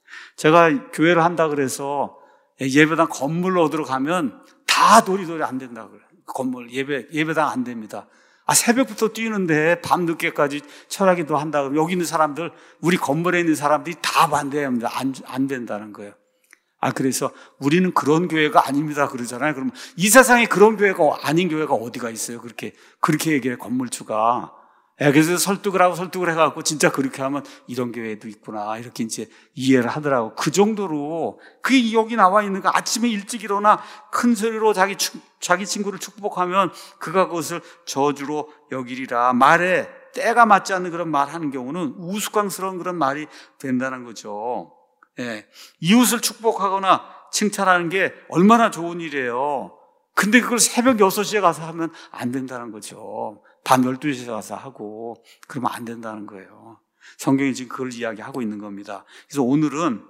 제가 교회를 한다 그래서 예배당 건물로 들어가면 다 도리도리 안 된다고 그래요. 건물 예배 예배당 안 됩니다. 아, 새벽부터 뛰는데 밤 늦게까지 철학기도 한다 그러면 여기 있는 사람들, 우리 건물에 있는 사람들이 다 반대합니다. 안, 안 된다는 거예요. 아, 그래서 우리는 그런 교회가 아닙니다 그러잖아요. 그러면 이 세상에 그런 교회가 아닌 교회가 어디가 있어요? 그렇게 그렇게 얘기해 건물주가. 예, 그래서 설득을 하고 설득을 해갖고 진짜 그렇게 하면 이런 교회도 있구나 이렇게 이제 이해를 하더라고. 그 정도로 그게 여기 나와 있는 거. 아침에 일찍 일어나 큰 소리로 자기 축, 자기 친구를 축복하면 그가 그것을 저주로 여기리라. 말에 때가 맞지 않는 그런 말 하는 경우는 우스꽝스러운 그런 말이 된다는 거죠. 예, 이웃을 축복하거나 칭찬하는 게 얼마나 좋은 일이에요. 근데 그걸 새벽 여섯 시에 가서 하면 안 된다는 거죠. 밤 열두 시에 가서 하고 그러면 안 된다는 거예요. 성경이 지금 그걸 이야기하고 있는 겁니다. 그래서 오늘은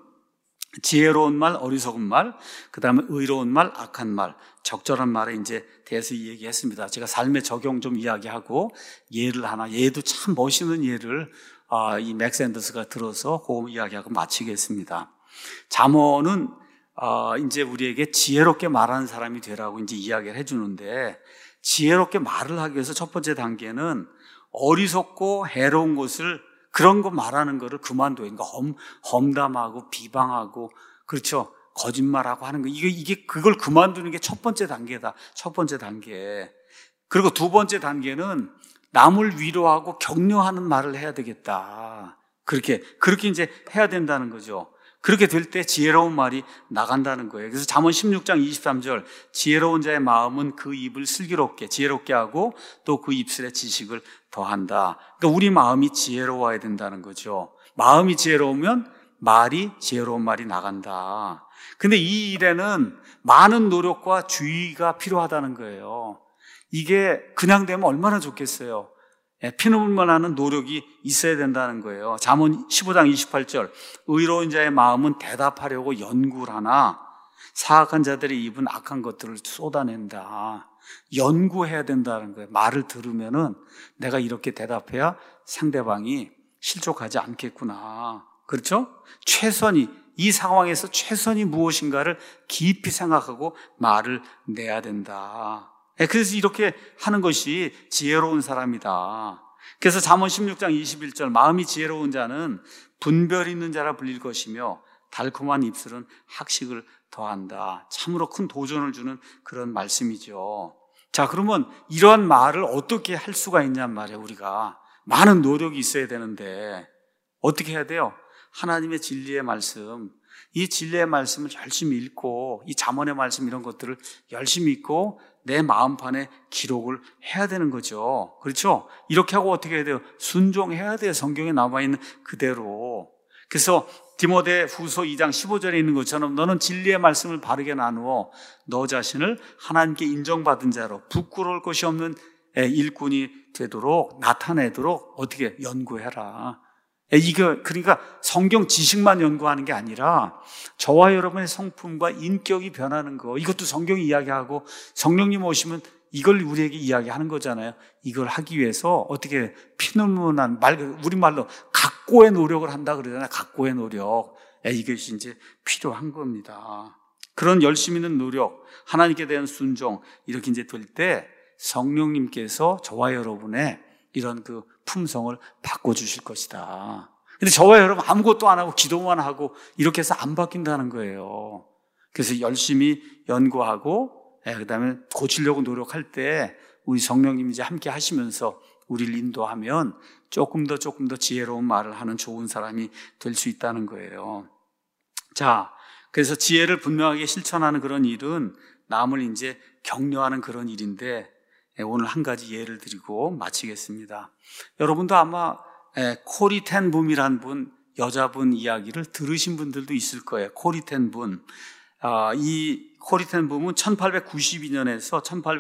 지혜로운 말, 어리석은 말, 그 다음에 의로운 말, 악한 말, 적절한 말에 이제 대해서 얘기했습니다. 제가 삶의 적용 좀 이야기하고 예를 하나, 얘도 참 멋있는 예를 아, 이 맥샌더스가 들어서 그 이야기하고 마치겠습니다. 잠언은 아, 이제 우리에게 지혜롭게 말하는 사람이 되라고 이제 이야기를 해주는데, 지혜롭게 말을 하기 위해서 첫 번째 단계는 어리석고 해로운 것을, 그런 거 말하는 거를 그만둬요. 그러니까 험, 험담하고 비방하고, 그렇죠, 거짓말하고 하는 거, 이게, 이게 그걸 그만두는 게 첫 번째 단계다. 첫 번째 단계. 그리고 두 번째 단계는 남을 위로하고 격려하는 말을 해야 되겠다. 그렇게 그렇게 이제 해야 된다는 거죠. 그렇게 될 때 지혜로운 말이 나간다는 거예요. 그래서 잠언 십육 장 이십삼 절, 지혜로운 자의 마음은 그 입을 슬기롭게, 지혜롭게 하고 또 그 입술에 지식을 더한다. 그러니까 우리 마음이 지혜로워야 된다는 거죠. 마음이 지혜로우면 말이, 지혜로운 말이 나간다. 근데 이 일에는 많은 노력과 주의가 필요하다는 거예요. 이게 그냥 되면 얼마나 좋겠어요. 피눈물 나는 노력이 있어야 된다는 거예요. 잠언 십오 장 이십팔 절, 의로운 자의 마음은 대답하려고 연구를 하나 사악한 자들의 입은 악한 것들을 쏟아낸다. 연구해야 된다는 거예요. 말을 들으면은 내가 이렇게 대답해야 상대방이 실족하지 않겠구나. 그렇죠? 최선이, 이 상황에서 최선이 무엇인가를 깊이 생각하고 말을 내야 된다. 그래서 이렇게 하는 것이 지혜로운 사람이다. 그래서 잠언 십육 장 이십일 절, 마음이 지혜로운 자는 분별 있는 자라 불릴 것이며 달콤한 입술은 학식을 더한다. 참으로 큰 도전을 주는 그런 말씀이죠. 자, 그러면 이러한 말을 어떻게 할 수가 있냔 말이에요. 우리가 많은 노력이 있어야 되는데 어떻게 해야 돼요? 하나님의 진리의 말씀, 이 진리의 말씀을 열심히 읽고 이 잠언의 말씀 이런 것들을 열심히 읽고 내 마음판에 기록을 해야 되는 거죠. 그렇죠? 이렇게 하고 어떻게 해야 돼요? 순종해야 돼요. 성경에 남아있는 그대로. 그래서 디모데 후서 이 장 십오 절에 있는 것처럼 너는 진리의 말씀을 바르게 나누어 너 자신을 하나님께 인정받은 자로 부끄러울 것이 없는 일꾼이 되도록, 나타내도록 어떻게 연구해라. 이거 그러니까 성경 지식만 연구하는 게 아니라 저와 여러분의 성품과 인격이 변하는 거, 이것도 성경이 이야기하고 성령님 오시면 이걸 우리에게 이야기하는 거잖아요. 이걸 하기 위해서 어떻게 피눈물 난 말, 우리말로 각고의 노력을 한다 그러잖아요. 각고의 노력. 이것이 이제 필요한 겁니다. 그런 열심 있는 노력, 하나님께 대한 순종, 이렇게 이제 될 때 성령님께서 저와 여러분의 이런 그 품성을 바꿔주실 것이다. 근데 저와 여러분 아무것도 안 하고 기도만 하고 이렇게 해서 안 바뀐다는 거예요. 그래서 열심히 연구하고 그 다음에 고치려고 노력할 때 우리 성령님이 이제 함께 하시면서 우리를 인도하면 조금 더 조금 더 지혜로운 말을 하는 좋은 사람이 될 수 있다는 거예요. 자, 그래서 지혜를 분명하게 실천하는 그런 일은 남을 이제 격려하는 그런 일인데 오늘 한 가지 예를 드리고 마치겠습니다. 여러분도 아마 코리 텐 붐이라는 분, 여자분 이야기를 들으신 분들도 있을 거예요. 코리 텐 붐. 이 코리 텐 붐은 천팔백구십이 년에서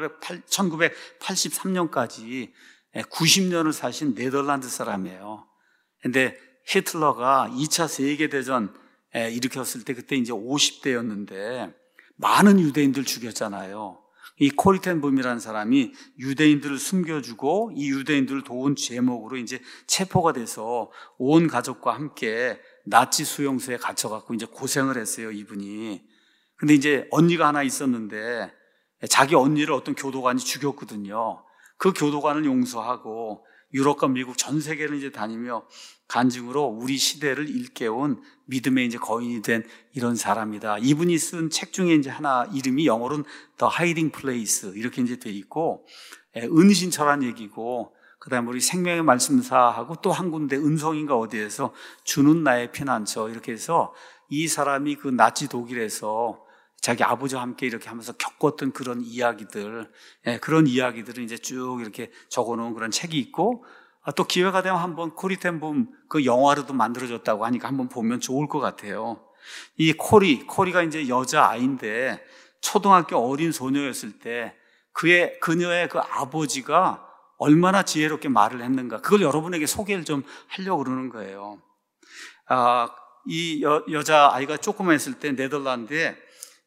천구백팔십삼 년까지 구십 년을 사신 네덜란드 사람이에요. 근데 히틀러가 이 차 세계대전 일으켰을 때 그때 이제 오십 대였는데 많은 유대인들 죽였잖아요. 이 코리 텐붐이라는 사람이 유대인들을 숨겨주고 이 유대인들을 도운 제목으로 이제 체포가 돼서 온 가족과 함께 나치 수용소에 갇혀갖고 이제 고생을 했어요, 이분이. 근데 이제 언니가 하나 있었는데 자기 언니를 어떤 교도관이 죽였거든요. 그 교도관을 용서하고 유럽과 미국 전 세계를 이제 다니며 간증으로 우리 시대를 일깨운 믿음의 이제 거인이 된 이런 사람이다. 이분이 쓴 책 중에 이제 하나 이름이 영어로는 The Hiding Place 이렇게 이제 돼 있고, 은신처란 얘기고, 그 다음에 우리 생명의 말씀사하고 또 한 군데 은성인가 어디에서 주는 나의 피난처 이렇게 해서 이 사람이 그 나치 독일에서 자기 아버지와 함께 이렇게 하면서 겪었던 그런 이야기들, 예, 그런 이야기들을 이제 쭉 이렇게 적어놓은 그런 책이 있고, 아, 또 기회가 되면 한번 코리 텐붐 그 영화로도 만들어졌다고 하니까 한번 보면 좋을 것 같아요. 이 코리, 코리가 이제 여자아이인데 초등학교 어린 소녀였을 때 그의, 그녀의 그 아버지가 얼마나 지혜롭게 말을 했는가, 그걸 여러분에게 소개를 좀 하려고 그러는 거예요. 아, 이 여, 여자아이가 조그만했을 때 네덜란드에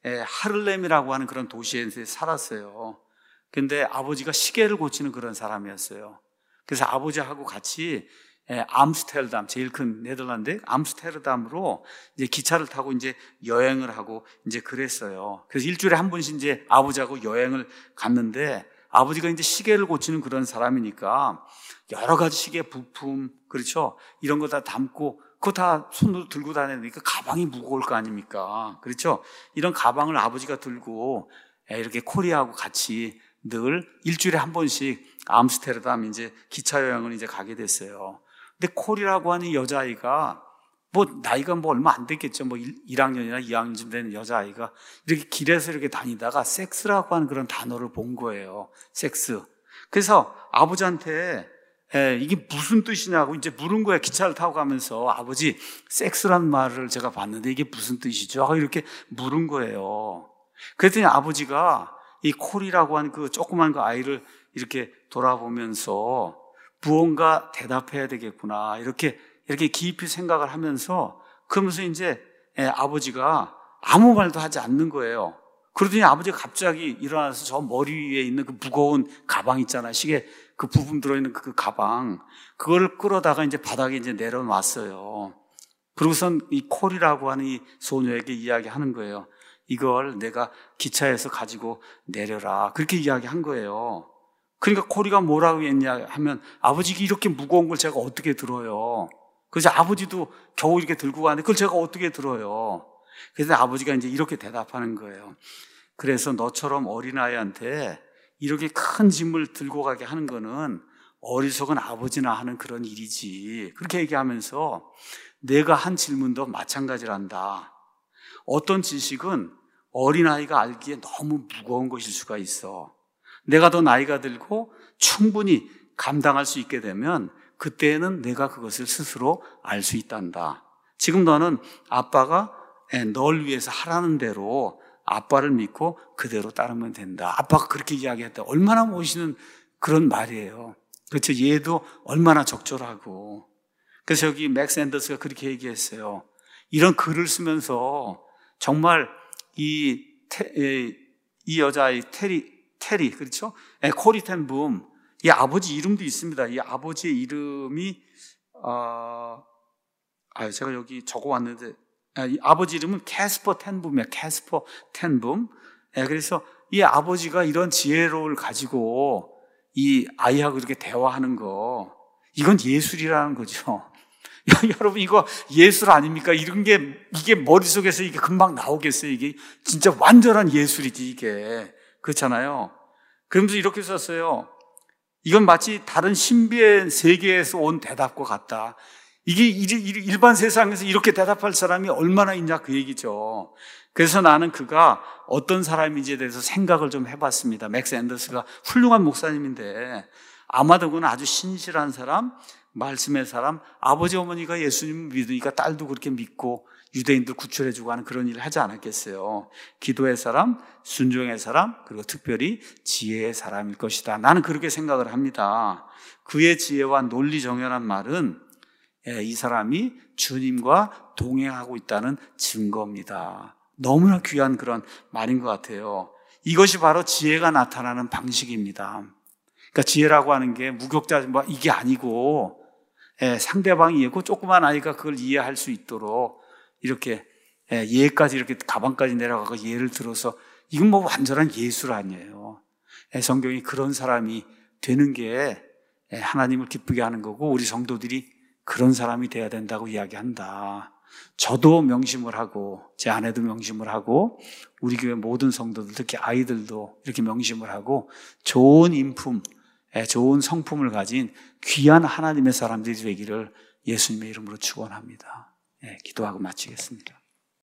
하를렘이라고 하는 그런 도시에서 살았어요. 근데 아버지가 시계를 고치는 그런 사람이었어요. 그래서 아버지하고 같이 암스테르담, 제일 큰 네덜란드 암스테르담으로 이제 기차를 타고 이제 여행을 하고 이제 그랬어요. 그래서 일주일에 한 번씩 이제 아버지하고 여행을 갔는데, 아버지가 이제 시계를 고치는 그런 사람이니까 여러 가지 시계 부품, 그렇죠? 이런 거 다 담고 그거 다 손으로 들고 다니니까 가방이 무거울 거 아닙니까? 그렇죠? 이런 가방을 아버지가 들고 이렇게 코리아하고 같이 늘 일주일에 한 번씩 암스테르담 이제 기차 여행을 이제 가게 됐어요. 근데 코리라고 하는 여자아이가 뭐 나이가 뭐 얼마 안 됐겠죠. 뭐 일 학년이나 이 학년쯤 되는 여자아이가 이렇게 길에서 이렇게 다니다가 섹스라고 하는 그런 단어를 본 거예요. 섹스. 그래서 아버지한테 에, 이게 무슨 뜻이냐고 이제 물은 거예요. 기차를 타고 가면서, 아버지, 섹스란 말을 제가 봤는데 이게 무슨 뜻이죠? 하고 이렇게 물은 거예요. 그랬더니 아버지가 이 콜이라고 하는 그 조그만 그 아이를 이렇게 돌아보면서 무언가 대답해야 되겠구나, 이렇게 이렇게 깊이 생각을 하면서, 그러면서 이제 에, 아버지가 아무 말도 하지 않는 거예요. 그러더니 아버지가 갑자기 일어나서 저 머리 위에 있는 그 무거운 가방 있잖아요. 시계 그 부분 들어있는 그 가방, 그거를 끌어다가 이제 바닥에 이제 내려놨어요. 그러고선 이 콜이라고 하는 이 소녀에게 이야기하는 거예요. 이걸 내가 기차에서 가지고 내려라. 그렇게 이야기한 거예요. 그러니까 콜이가 뭐라고 했냐 하면, 아버지 이렇게 무거운 걸 제가 어떻게 들어요? 그래서 아버지도 겨우 이렇게 들고 가는데 그걸 제가 어떻게 들어요? 그래서 아버지가 이제 이렇게 대답하는 거예요. 그래서 너처럼 어린아이한테 이렇게 큰 짐을 들고 가게 하는 거는 어리석은 아버지나 하는 그런 일이지. 그렇게 얘기하면서 내가 한 질문도 마찬가지란다. 어떤 지식은 어린아이가 알기에 너무 무거운 것일 수가 있어. 내가 더 나이가 들고 충분히 감당할 수 있게 되면 그때는 내가 그것을 스스로 알 수 있단다. 지금 너는 아빠가 널 위해서 하라는 대로 아빠를 믿고 그대로 따르면 된다. 아빠가 그렇게 이야기했다. 얼마나 멋있는 그런 말이에요. 그렇죠? 얘도 얼마나 적절하고. 그래서 여기 맥스 앤더스가 그렇게 얘기했어요. 이런 글을 쓰면서 정말 이, 테, 이 여자의 테리, 테리, 그렇죠? 코리 텐붐, 이 아버지 이름도 있습니다. 이 아버지의 이름이, 아, 아 제가 여기 적어 왔는데, 이 아버지 이름은 캐스퍼 텐붐이에요. 캐스퍼 텐붐. 그래서 이 아버지가 이런 지혜로움을 가지고 이 아이하고 이렇게 대화하는 거, 이건 예술이라는 거죠. 여러분, 이거 예술 아닙니까? 이런 게, 이게 머릿속에서 이게 금방 나오겠어요? 이게 진짜 완전한 예술이지, 이게. 그렇잖아요. 그러면서 이렇게 썼어요. 이건 마치 다른 신비의 세계에서 온 대답과 같다. 이게 일반 세상에서 이렇게 대답할 사람이 얼마나 있냐, 그 얘기죠. 그래서 나는 그가 어떤 사람인지에 대해서 생각을 좀 해봤습니다. 맥스 앤더스가 훌륭한 목사님인데 아마도 그는 아주 신실한 사람, 말씀의 사람, 아버지 어머니가 예수님을 믿으니까 딸도 그렇게 믿고 유대인들 구출해주고 하는 그런 일을 하지 않았겠어요. 기도의 사람, 순종의 사람, 그리고 특별히 지혜의 사람일 것이다. 나는 그렇게 생각을 합니다. 그의 지혜와 논리 정연한 말은 이 사람이 주님과 동행하고 있다는 증거입니다. 너무나 귀한 그런 말인 것 같아요. 이것이 바로 지혜가 나타나는 방식입니다. 그러니까 지혜라고 하는 게 무격자 뭐 이게 아니고, 예, 상대방이 이해고 조그만 아이가 그걸 이해할 수 있도록 이렇게 예, 예까지 이렇게 가방까지 내려가고 예를 들어서 이건 뭐 완전한 예술 아니에요. 예, 성경이 그런 사람이 되는 게 예, 하나님을 기쁘게 하는 거고 우리 성도들이 그런 사람이 돼야 된다고 이야기한다. 저도 명심을 하고 제 아내도 명심을 하고 우리 교회 모든 성도들 특히 아이들도 이렇게 명심을 하고 좋은 인품, 좋은 성품을 가진 귀한 하나님의 사람들이 되기를 예수님의 이름으로 축원합니다. 예, 기도하고 마치겠습니다.